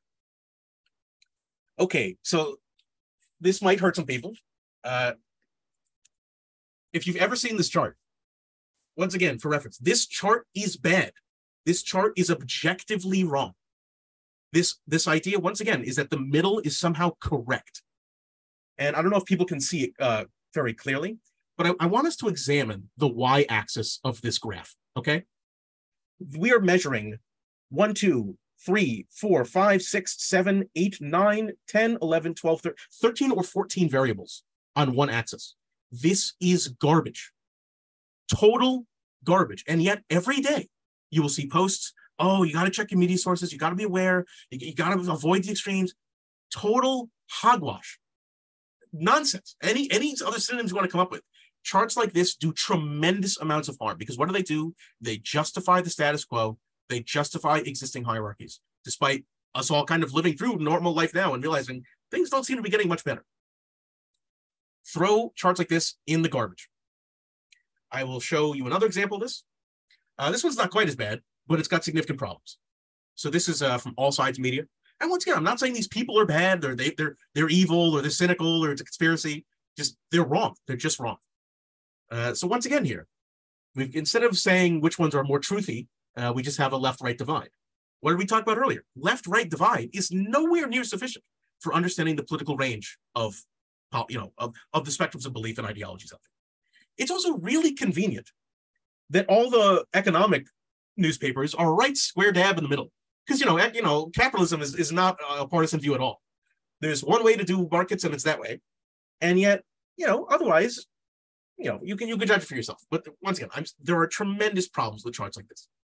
Okay, so this might hurt some people. Uh, if you've ever seen this chart, once again, for reference, this chart is bad. This chart is objectively wrong. This, this idea, once again, is that the middle is somehow correct. And I don't know if people can see it uh, very clearly, but I, I want us to examine the y-axis of this graph, okay? We are measuring one, two, three, four, five, six, seven, eight, nine, ten, eleven, twelve, thirteen or fourteen variables on one axis. This is garbage, total garbage. And yet every day you will see posts, oh, you got to check your media sources. You got to be aware. You, you got to avoid the extremes. Total hogwash, nonsense. Any, any other synonyms you want to come up with. Charts like this do tremendous amounts of harm because what do they do? They justify the status quo. They justify existing hierarchies, despite us all kind of living through normal life now and realizing things don't seem to be getting much better. Throw charts like this in the garbage. I will show you another example of this. Uh, this one's not quite as bad, but it's got significant problems. So this is uh, from All Sides Media. And once again, I'm not saying these people are bad, or they, they're, they're evil, or they're cynical, or it's a conspiracy. Just, they're wrong. They're just wrong. Uh, so once again here, we've, instead of saying which ones are more truthy, uh, we just have a left-right divide. What did we talk about earlier? Left-right divide is nowhere near sufficient for understanding the political range of, you know, of, of the spectrums of belief and ideologies out there. It's also really convenient that all the economic newspapers are right square dab in the middle. Because, you know, you know, capitalism is, is not a partisan view at all. There's one way to do markets, and it's that way. And yet, you know, otherwise, you know, you can you can judge it for yourself. But once again, I'm there are tremendous problems with charts like this.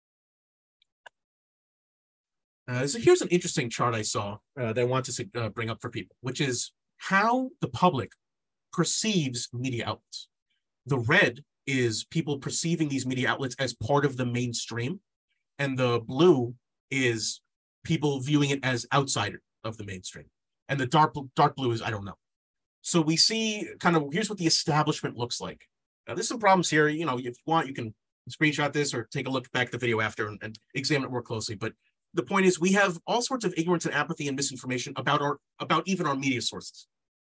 Uh, so here's an interesting chart I saw uh, that I want to uh, bring up for people, which is how the public perceives media outlets. The red is people perceiving these media outlets as part of the mainstream, and the blue is people viewing it as outsider of the mainstream. And the dark dark blue is I don't know. So we see kind of here's what the establishment looks like. Now, there's some problems here. You know, if you want, you can screenshot this or take a look back at the video after and, and examine it more closely. But the point is, we have all sorts of ignorance and apathy and misinformation about our about even our media sources.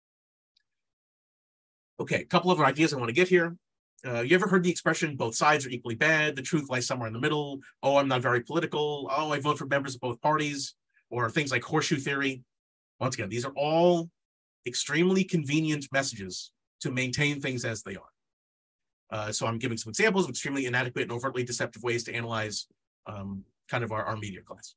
Okay, a couple of ideas I want to get here. Uh, you ever heard the expression, both sides are equally bad, the truth lies somewhere in the middle, oh, I'm not very political, oh, I vote for members of both parties, or things like horseshoe theory? Once again, these are all extremely convenient messages to maintain things as they are. Uh, so I'm giving some examples of extremely inadequate and overtly deceptive ways to analyze um, kind of our, our media class.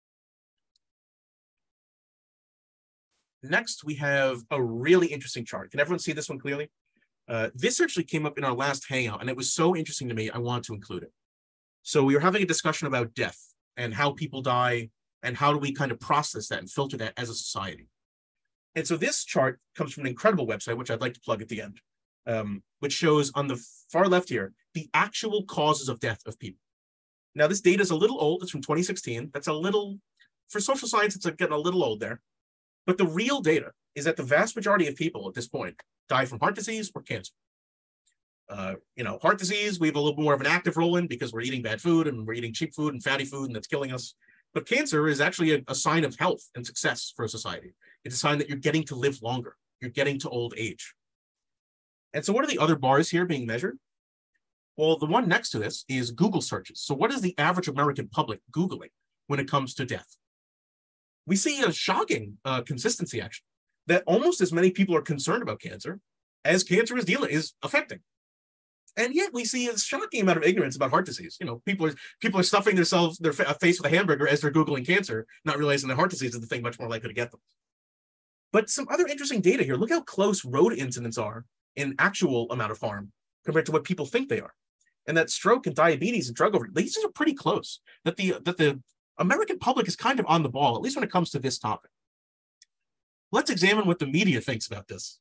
Next, we have a really interesting chart. Can everyone see this one clearly? Uh, this actually came up in our last Hangout, and it was so interesting to me, I wanted to include it. So we were having a discussion about death and how people die, and how do we kind of process that and filter that as a society. And so this chart comes from an incredible website, which I'd like to plug at the end, um, which shows on the far left here, the actual causes of death of people. Now, this data is a little old. It's from twenty sixteen. That's a little, for social science, it's getting a little old there. But the real data is that the vast majority of people at this point die from heart disease or cancer. Uh, you know, heart disease, we have a little more of an active role in because we're eating bad food and we're eating cheap food and fatty food, and that's killing us. But cancer is actually a, a sign of health and success for a society. It's a sign that you're getting to live longer. You're getting to old age. And so what are the other bars here being measured? Well, the one next to this is Google searches. So what is the average American public Googling when it comes to death? We see a shocking uh, consistency, actually, that almost as many people are concerned about cancer as cancer is dealing is affecting. And yet we see a shocking amount of ignorance about heart disease. You know, people are people are stuffing themselves their fa face with a hamburger as they're Googling cancer, not realizing that heart disease is the thing much more likely to get them. But some other interesting data here. Look how close road incidents are in actual amount of harm compared to what people think they are. And that stroke and diabetes and drug over, these are pretty close. That the that the American public is kind of on the ball, at least when it comes to this topic. Let's examine what the media thinks about this.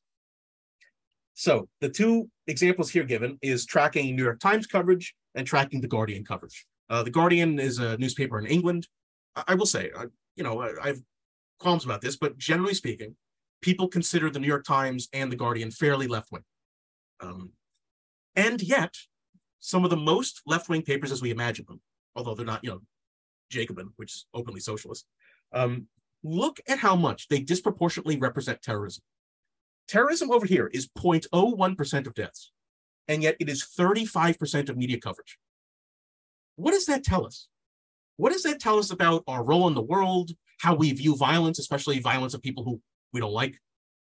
So the two examples here given is tracking New York Times coverage and tracking The Guardian coverage. Uh, The Guardian is a newspaper in England. I, I will say, I, you know, I, I have qualms about this, but generally speaking, people consider the New York Times and The Guardian fairly left-wing. Um, and yet, some of the most left-wing papers as we imagine them, although they're not, you know, Jacobin, which is openly socialist, um, look at how much they disproportionately represent terrorism. Terrorism over here is zero point zero one percent of deaths, and yet it is thirty-five percent of media coverage. What does that tell us? What does that tell us about our role in the world, how we view violence, especially violence of people who we don't like?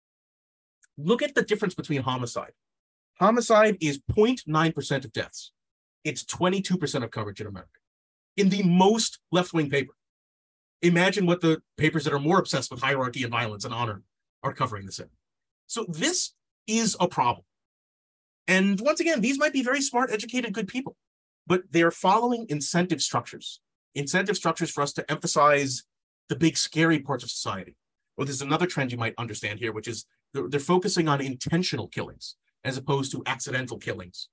Look at the difference between homicide. Homicide is zero point nine percent of deaths. It's twenty-two percent of coverage in America, in the most left-wing paper. Imagine what the papers that are more obsessed with hierarchy and violence and honor are covering this in. So this is a problem. And once again, these might be very smart, educated, good people, but they're following incentive structures, incentive structures for us to emphasize the big scary parts of society. Well, there's another trend you might understand here, which is they're, they're focusing on intentional killings as opposed to accidental killings.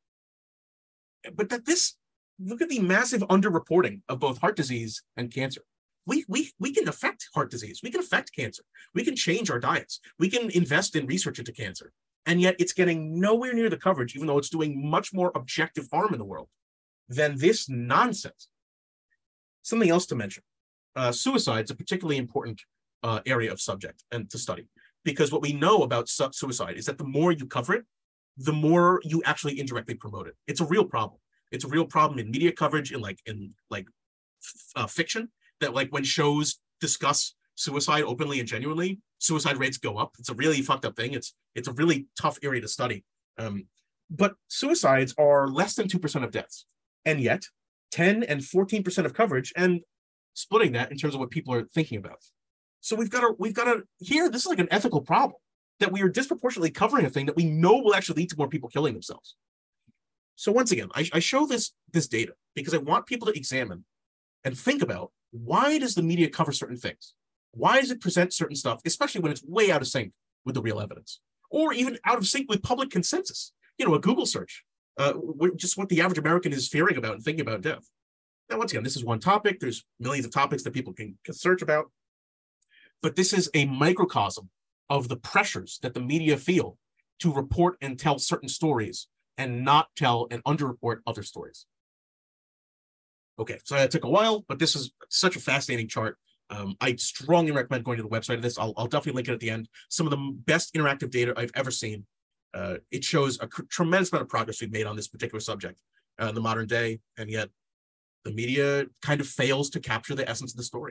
But that this, look at the massive underreporting of both heart disease and cancer. We, we, we can affect heart disease. We can affect cancer. We can change our diets. We can invest in research into cancer. And yet it's getting nowhere near the coverage, even though it's doing much more objective harm in the world than this nonsense. Something else to mention. Uh, suicide is a particularly important uh, area of subject and to study, because what we know about su suicide is that the more you cover it, the more you actually indirectly promote it. It's a real problem. It's a real problem in media coverage, in like in like uh, fiction. That like when shows discuss suicide openly and genuinely, suicide rates go up. It's a really fucked up thing. It's it's a really tough area to study. Um, but suicides are less than two percent of deaths. And yet ten and fourteen percent of coverage, and splitting that in terms of what people are thinking about. So we've got to, we've got to here, this is like an ethical problem. that we are disproportionately covering a thing that we know will actually lead to more people killing themselves. So once again, I, I show this, this data because I want people to examine and think about, why does the media cover certain things? Why does it present certain stuff, especially when it's way out of sync with the real evidence, or even out of sync with public consensus? You know, a Google search, uh, just what the average American is fearing about and thinking about death. Now, once again, this is one topic. There's millions of topics that people can, can search about, but this is a microcosm of the pressures that the media feel to report and tell certain stories and not tell and underreport other stories. Okay, so that took a while, but this is such a fascinating chart. Um, I strongly recommend going to the website of this. I'll, I'll definitely link it at the end. Some of the best interactive data I've ever seen. Uh, it shows a tremendous amount of progress we've made on this particular subject uh, in the modern day, and yet the media kind of fails to capture the essence of the story.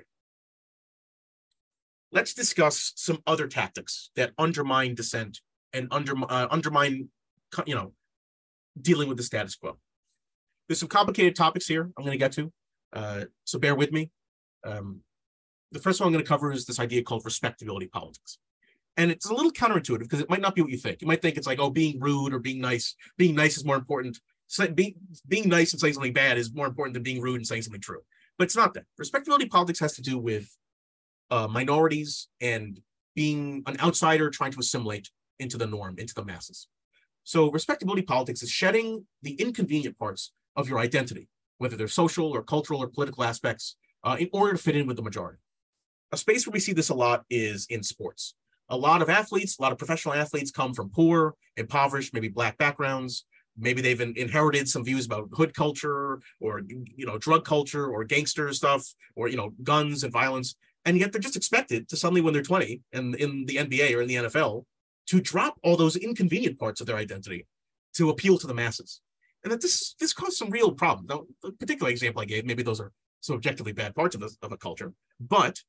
Let's discuss some other tactics that undermine dissent and under, uh, undermine, you know, dealing with the status quo. There's some complicated topics here I'm going to get to, uh, so bear with me. Um, the first one I'm going to cover is this idea called respectability politics. And it's a little counterintuitive because it might not be what you think. You might think it's like, oh, being rude or being nice. Being nice is more important. So being, being nice and saying something bad is more important than being rude and saying something true. But it's not that. Respectability politics has to do with uh, minorities and being an outsider trying to assimilate into the norm, into the masses. So respectability politics is shedding the inconvenient parts of your identity, whether they're social or cultural or political aspects, uh, in order to fit in with the majority. A space where we see this a lot is in sports. A lot of athletes, a lot of professional athletes come from poor, impoverished, maybe Black backgrounds. Maybe they've in, inherited some views about hood culture or, you know, drug culture or gangster stuff or, you know, guns and violence. And yet they're just expected to suddenly, when they're twenty and in the N B A or in the N F L, to drop all those inconvenient parts of their identity to appeal to the masses. And that this, this caused some real problems. Now, the particular example I gave, maybe those are some objectively bad parts of a, of a culture, but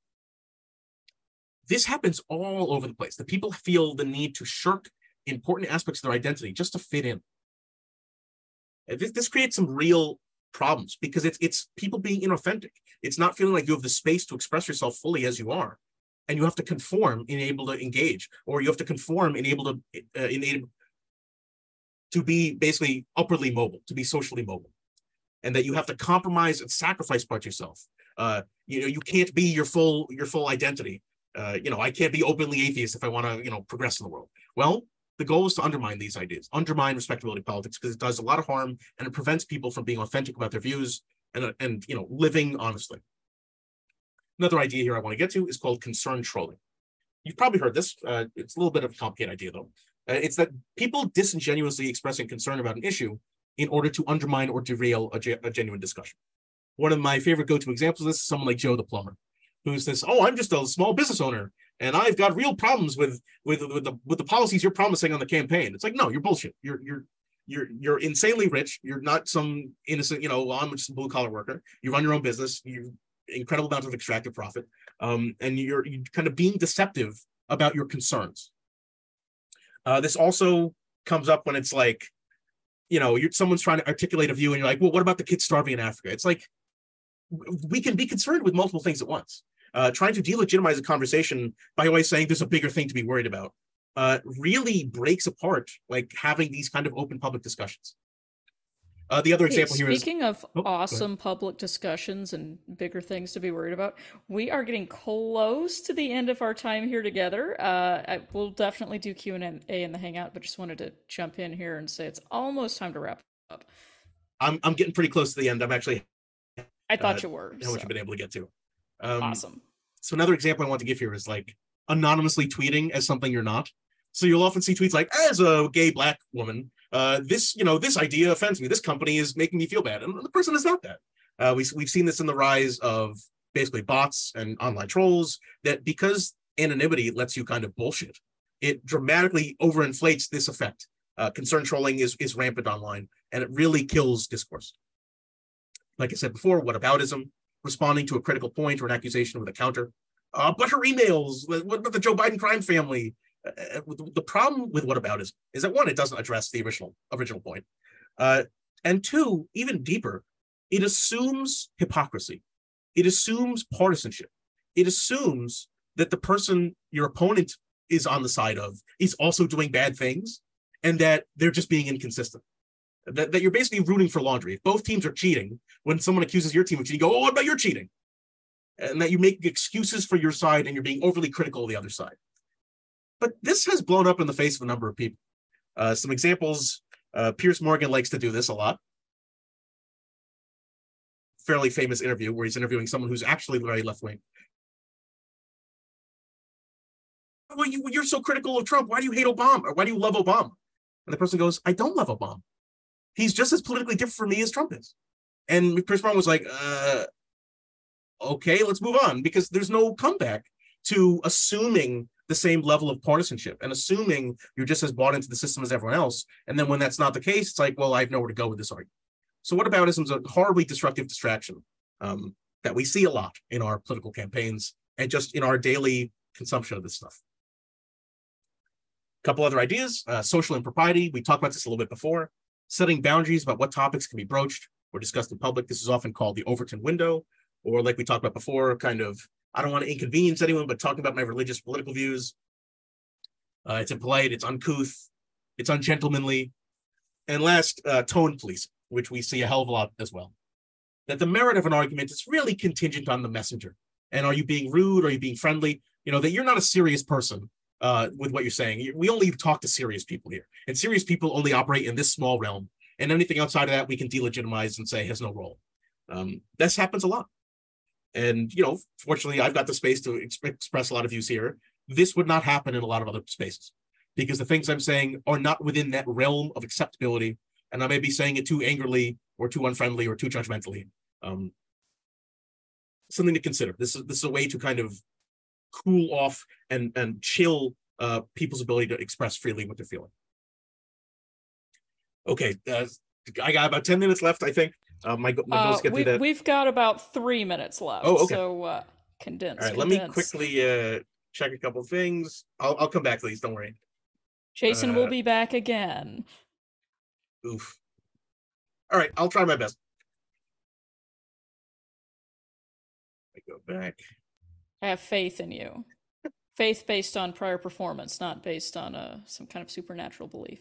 this happens all over the place. The people feel the need to shirk important aspects of their identity just to fit in. This, this creates some real problems because it's, it's people being inauthentic. It's not feeling like you have the space to express yourself fully as you are. And you have to conform in able to engage, or you have to conform in able to, uh, in able to be basically upwardly mobile, to be socially mobile. And that you have to compromise and sacrifice parts of yourself. Uh, you know, you can't be your full, your full identity. Uh, you know, I can't be openly atheist if I want to, you know, progress in the world. Well, the goal is to undermine these ideas, undermine respectability politics, because it does a lot of harm and it prevents people from being authentic about their views and, and you know, living honestly. Another idea here I want to get to is called concern trolling. You've probably heard this. Uh, it's a little bit of a complicated idea, though. Uh, it's that people disingenuously expressing concern about an issue in order to undermine or derail a, ge a genuine discussion. One of my favorite go-to examples of this is someone like Joe the plumber, who's this, oh, I'm just a small business owner, and I've got real problems with with with the with the policies you're promising on the campaign. It's like, no, you're bullshit. You're you're you're you're insanely rich. You're not some innocent, you know, well, I'm just a blue collar worker. You run your own business. You incredible amounts of extractive profit, um, and you're, you're kind of being deceptive about your concerns. Uh, this also comes up when it's like, you know, you're, someone's trying to articulate a view, and you're like, well, what about the kids starving in Africa? It's like, we can be concerned with multiple things at once. Uh, trying to delegitimize a conversation by always saying there's a bigger thing to be worried about uh, really breaks apart, like, having these kind of open public discussions. Uh, the other Hey, example here is, speaking of oh, go ahead. awesome public discussions and bigger things to be worried about, we are getting close to the end of our time here together. Uh, I, we'll definitely do Q and A in the Hangout, but just wanted to jump in here and say it's almost time to wrap up. I'm I'm getting pretty close to the end. I'm actually I thought uh, you were. how much So. you've been able to get to. Um, Awesome. So another example I want to give here is like anonymously tweeting as something you're not. So you'll often see tweets like, as a gay Black woman, uh, this, you know, this idea offends me. This company is making me feel bad. And the person is not that. Uh, we, we've seen this in the rise of basically bots and online trolls, that because anonymity lets you kind of bullshit, it dramatically overinflates this effect. Uh, concern trolling is, is rampant online, and it really kills discourse. Like I said before, whataboutism, responding to a critical point or an accusation with a counter. Uh, but her emails, what about the Joe Biden crime family? Uh, the problem with whataboutism is that, one, it doesn't address the original original point. Uh, and two, even deeper, it assumes hypocrisy. It assumes partisanship. It assumes that the person, your opponent, is on the side of is also doing bad things, and that they're just being inconsistent. That, that you're basically rooting for laundry. If both teams are cheating, when someone accuses your team of cheating, you go, oh, what about your cheating? And that you make excuses for your side and you're being overly critical of the other side. But this has blown up in the face of a number of people. Uh, some examples, uh, Piers Morgan likes to do this a lot. Fairly famous interview where he's interviewing someone who's actually very left-wing. Well, you, you're so critical of Trump. Why do you hate Obama? Or why do you love Obama? And the person goes, I don't love Obama. He's just as politically different from me as Trump is. And Chris Brown was like, uh, okay, let's move on, because there's no comeback to assuming the same level of partisanship and assuming you're just as bought into the system as everyone else. And then when that's not the case, it's like, well, I have nowhere to go with this argument. So whataboutism is a horribly destructive distraction um, that we see a lot in our political campaigns and just in our daily consumption of this stuff. A couple other ideas, uh, social impropriety. We talked about this a little bit before. Setting boundaries about what topics can be broached or discussed in public. This is often called the Overton window, or like we talked about before, kind of, I don't want to inconvenience anyone, but talking about my religious political views. Uh, it's impolite, it's uncouth, it's ungentlemanly. And last, uh, tone policing, which we see a hell of a lot as well. That the merit of an argument is really contingent on the messenger. And are you being rude? Are you being friendly? You know, that you're not a serious person uh, with what you're saying. We only talk to serious people here. And serious people only operate in this small realm. And anything outside of that, we can delegitimize and say has no role. Um, this happens a lot. And, you know, fortunately, I've got the space to exp express a lot of views here. This would not happen in a lot of other spaces because the things I'm saying are not within that realm of acceptability. And I may be saying it too angrily or too unfriendly or too judgmentally. Um, something to consider. This is, this is a way to kind of cool off and, and chill uh, people's ability to express freely what they're feeling. Okay, uh, I got about ten minutes left, I think. Uh, my, my uh, goals get we, through that. We've got about three minutes left. Oh, okay. So uh, condense. All right, condense. let me quickly uh, check a couple of things. I'll, I'll come back, please. Don't worry. Jason uh, will be back again. Oof. All right, I'll try my best. I go back. I have faith in you. Faith based on prior performance, not based on uh, some kind of supernatural belief.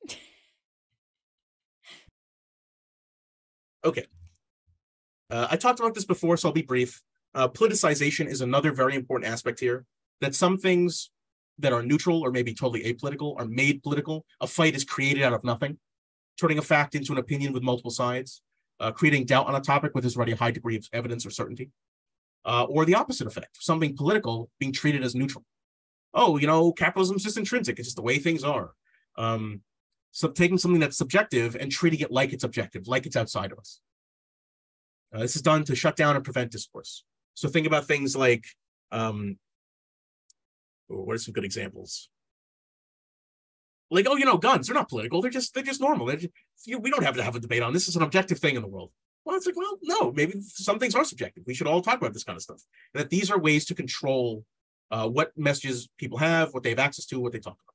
Okay. Uh, I talked about this before, so I'll be brief. Uh, politicization is another very important aspect here, that some things that are neutral or maybe totally apolitical are made political. A fight is created out of nothing, turning a fact into an opinion with multiple sides, uh, creating doubt on a topic where there's already a high degree of evidence or certainty, uh, or the opposite effect, something political being treated as neutral. Oh, you know, capitalism is just intrinsic. It's just the way things are. Um, so taking something that's subjective and treating it like it's objective, like it's outside of us. Uh, this is done to shut down and prevent discourse. So think about things like, um, oh, what are some good examples? Like, oh, you know, guns, they're not political. They're just, they're just normal. They're just, you, we don't have to have a debate on this. It's an objective thing in the world. Well, it's like, well, no, maybe some things are subjective. We should all talk about this kind of stuff. And that these are ways to control uh, what messages people have, what they have access to, what they talk about.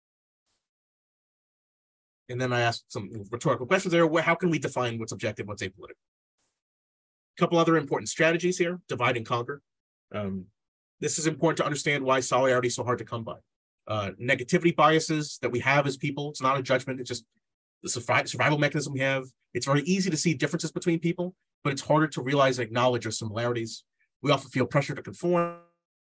And then I asked some rhetorical questions there. How can we define what's objective, what's apolitical? A couple other important strategies here, divide and conquer. Um, this is important to understand why solidarity is so hard to come by. Uh, negativity biases that we have as people, it's not a judgment, it's just the survival mechanism we have. It's very easy to see differences between people, but it's harder to realize and acknowledge our similarities. We often feel pressure to conform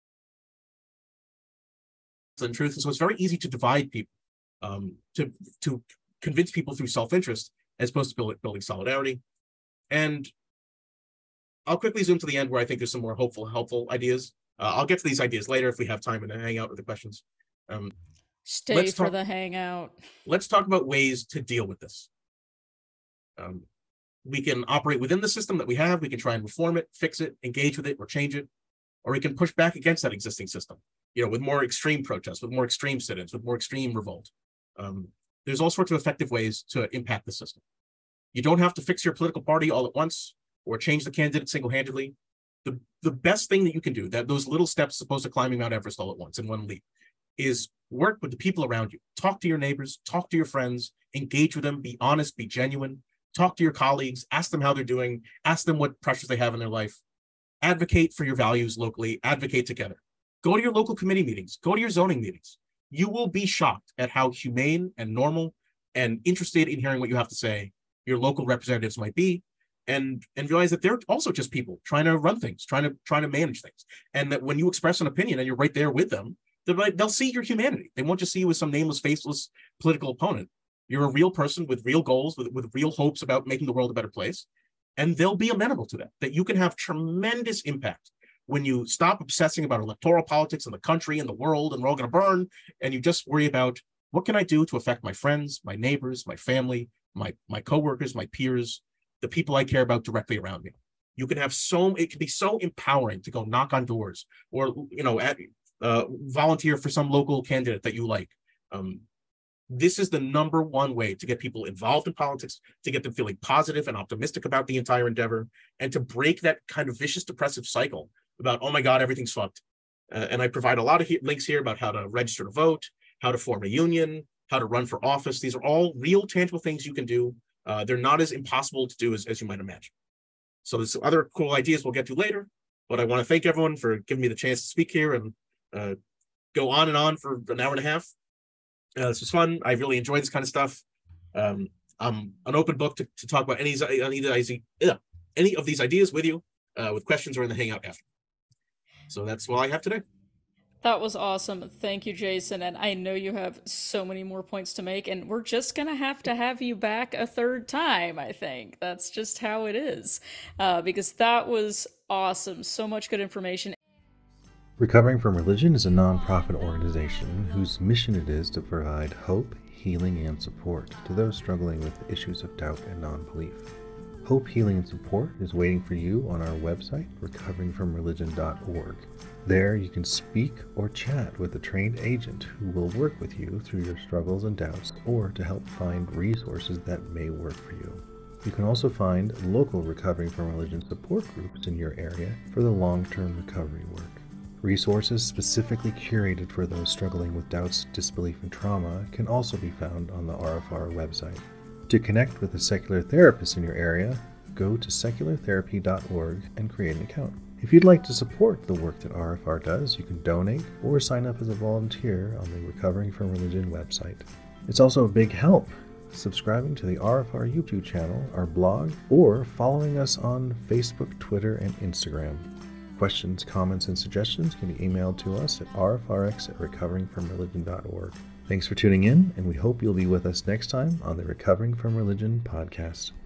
in truth, and so it's very easy to divide people, um, to, to convince people through self-interest as opposed to build, building solidarity. And I'll quickly zoom to the end where I think there's some more hopeful, helpful ideas. Uh, I'll get to these ideas later if we have time and hang out with the questions. Um, Stay for talk, the hangout. Let's talk about ways to deal with this. Um, we can operate within the system that we have. We can try and reform it, fix it, engage with it, or change it. Or we can push back against that existing system, you know, with more extreme protests, with more extreme sit-ins, with more extreme revolt. Um, there's all sorts of effective ways to impact the system. You don't have to fix your political party all at once or change the candidate single-handedly. The, the best thing that you can do, that those little steps opposed to climbing Mount Everest all at once in one leap, is work with the people around you. Talk to your neighbors, talk to your friends, engage with them, be honest, be genuine, talk to your colleagues, ask them how they're doing, ask them what pressures they have in their life, advocate for your values locally, advocate together. Go to your local committee meetings, go to your zoning meetings. You will be shocked at how humane and normal and interested in hearing what you have to say your local representatives might be, and and realize that they're also just people trying to run things, trying to trying to manage things. And that when you express an opinion and you're right there with them, they're like, they'll see your humanity. They won't just see you as some nameless, faceless political opponent. You're a real person with real goals, with, with real hopes about making the world a better place. And they'll be amenable to that, that you can have tremendous impact when you stop obsessing about electoral politics in the country and the world and we're all going to burn, and you just worry about, what can I do to affect my friends, my neighbors, my family, my, my coworkers, my peers, the people I care about directly around me. You can have so, it can be so empowering to go knock on doors or, you know, at, uh, volunteer for some local candidate that you like. Um, this is the number one way to get people involved in politics, to get them feeling positive and optimistic about the entire endeavor, and to break that kind of vicious, depressive cycle about, oh my God, everything's fucked. Uh, and I provide a lot of he- links here about how to register to vote, how to form a union, how to run for office. These are all real, tangible things you can do. Uh, they're not as impossible to do as, as you might imagine. So there's some other cool ideas we'll get to later, but I want to thank everyone for giving me the chance to speak here and uh, go on and on for an hour and a half. Uh, this was fun. I really enjoy this kind of stuff. Um, I'm an open book to, to talk about any, any, any of these ideas with you, uh, with questions or in the hangout after. So that's all I have today. That was awesome. Thank you, Jason. And I know you have so many more points to make, and we're just going to have to have you back a third time, I think. That's just how it is, uh, because that was awesome. So much good information. Recovering from Religion is a nonprofit organization whose mission it is to provide hope, healing, and support to those struggling with issues of doubt and non-belief. Hope, healing, and support is waiting for you on our website, recovering from religion dot org. There you can speak or chat with a trained agent who will work with you through your struggles and doubts, or to help find resources that may work for you. You can also find local Recovering from Religion support groups in your area for the long-term recovery work. Resources specifically curated for those struggling with doubts, disbelief, and trauma can also be found on the R F R website. To connect with a secular therapist in your area, go to secular therapy dot org and create an account. If you'd like to support the work that R F R does, you can donate or sign up as a volunteer on the Recovering from Religion website. It's also a big help subscribing to the R F R YouTube channel, our blog, or following us on Facebook, Twitter, and Instagram. Questions, comments, and suggestions can be emailed to us at r f r x at recovering from religion dot org. Thanks for tuning in, and we hope you'll be with us next time on the Recovering from Religion podcast.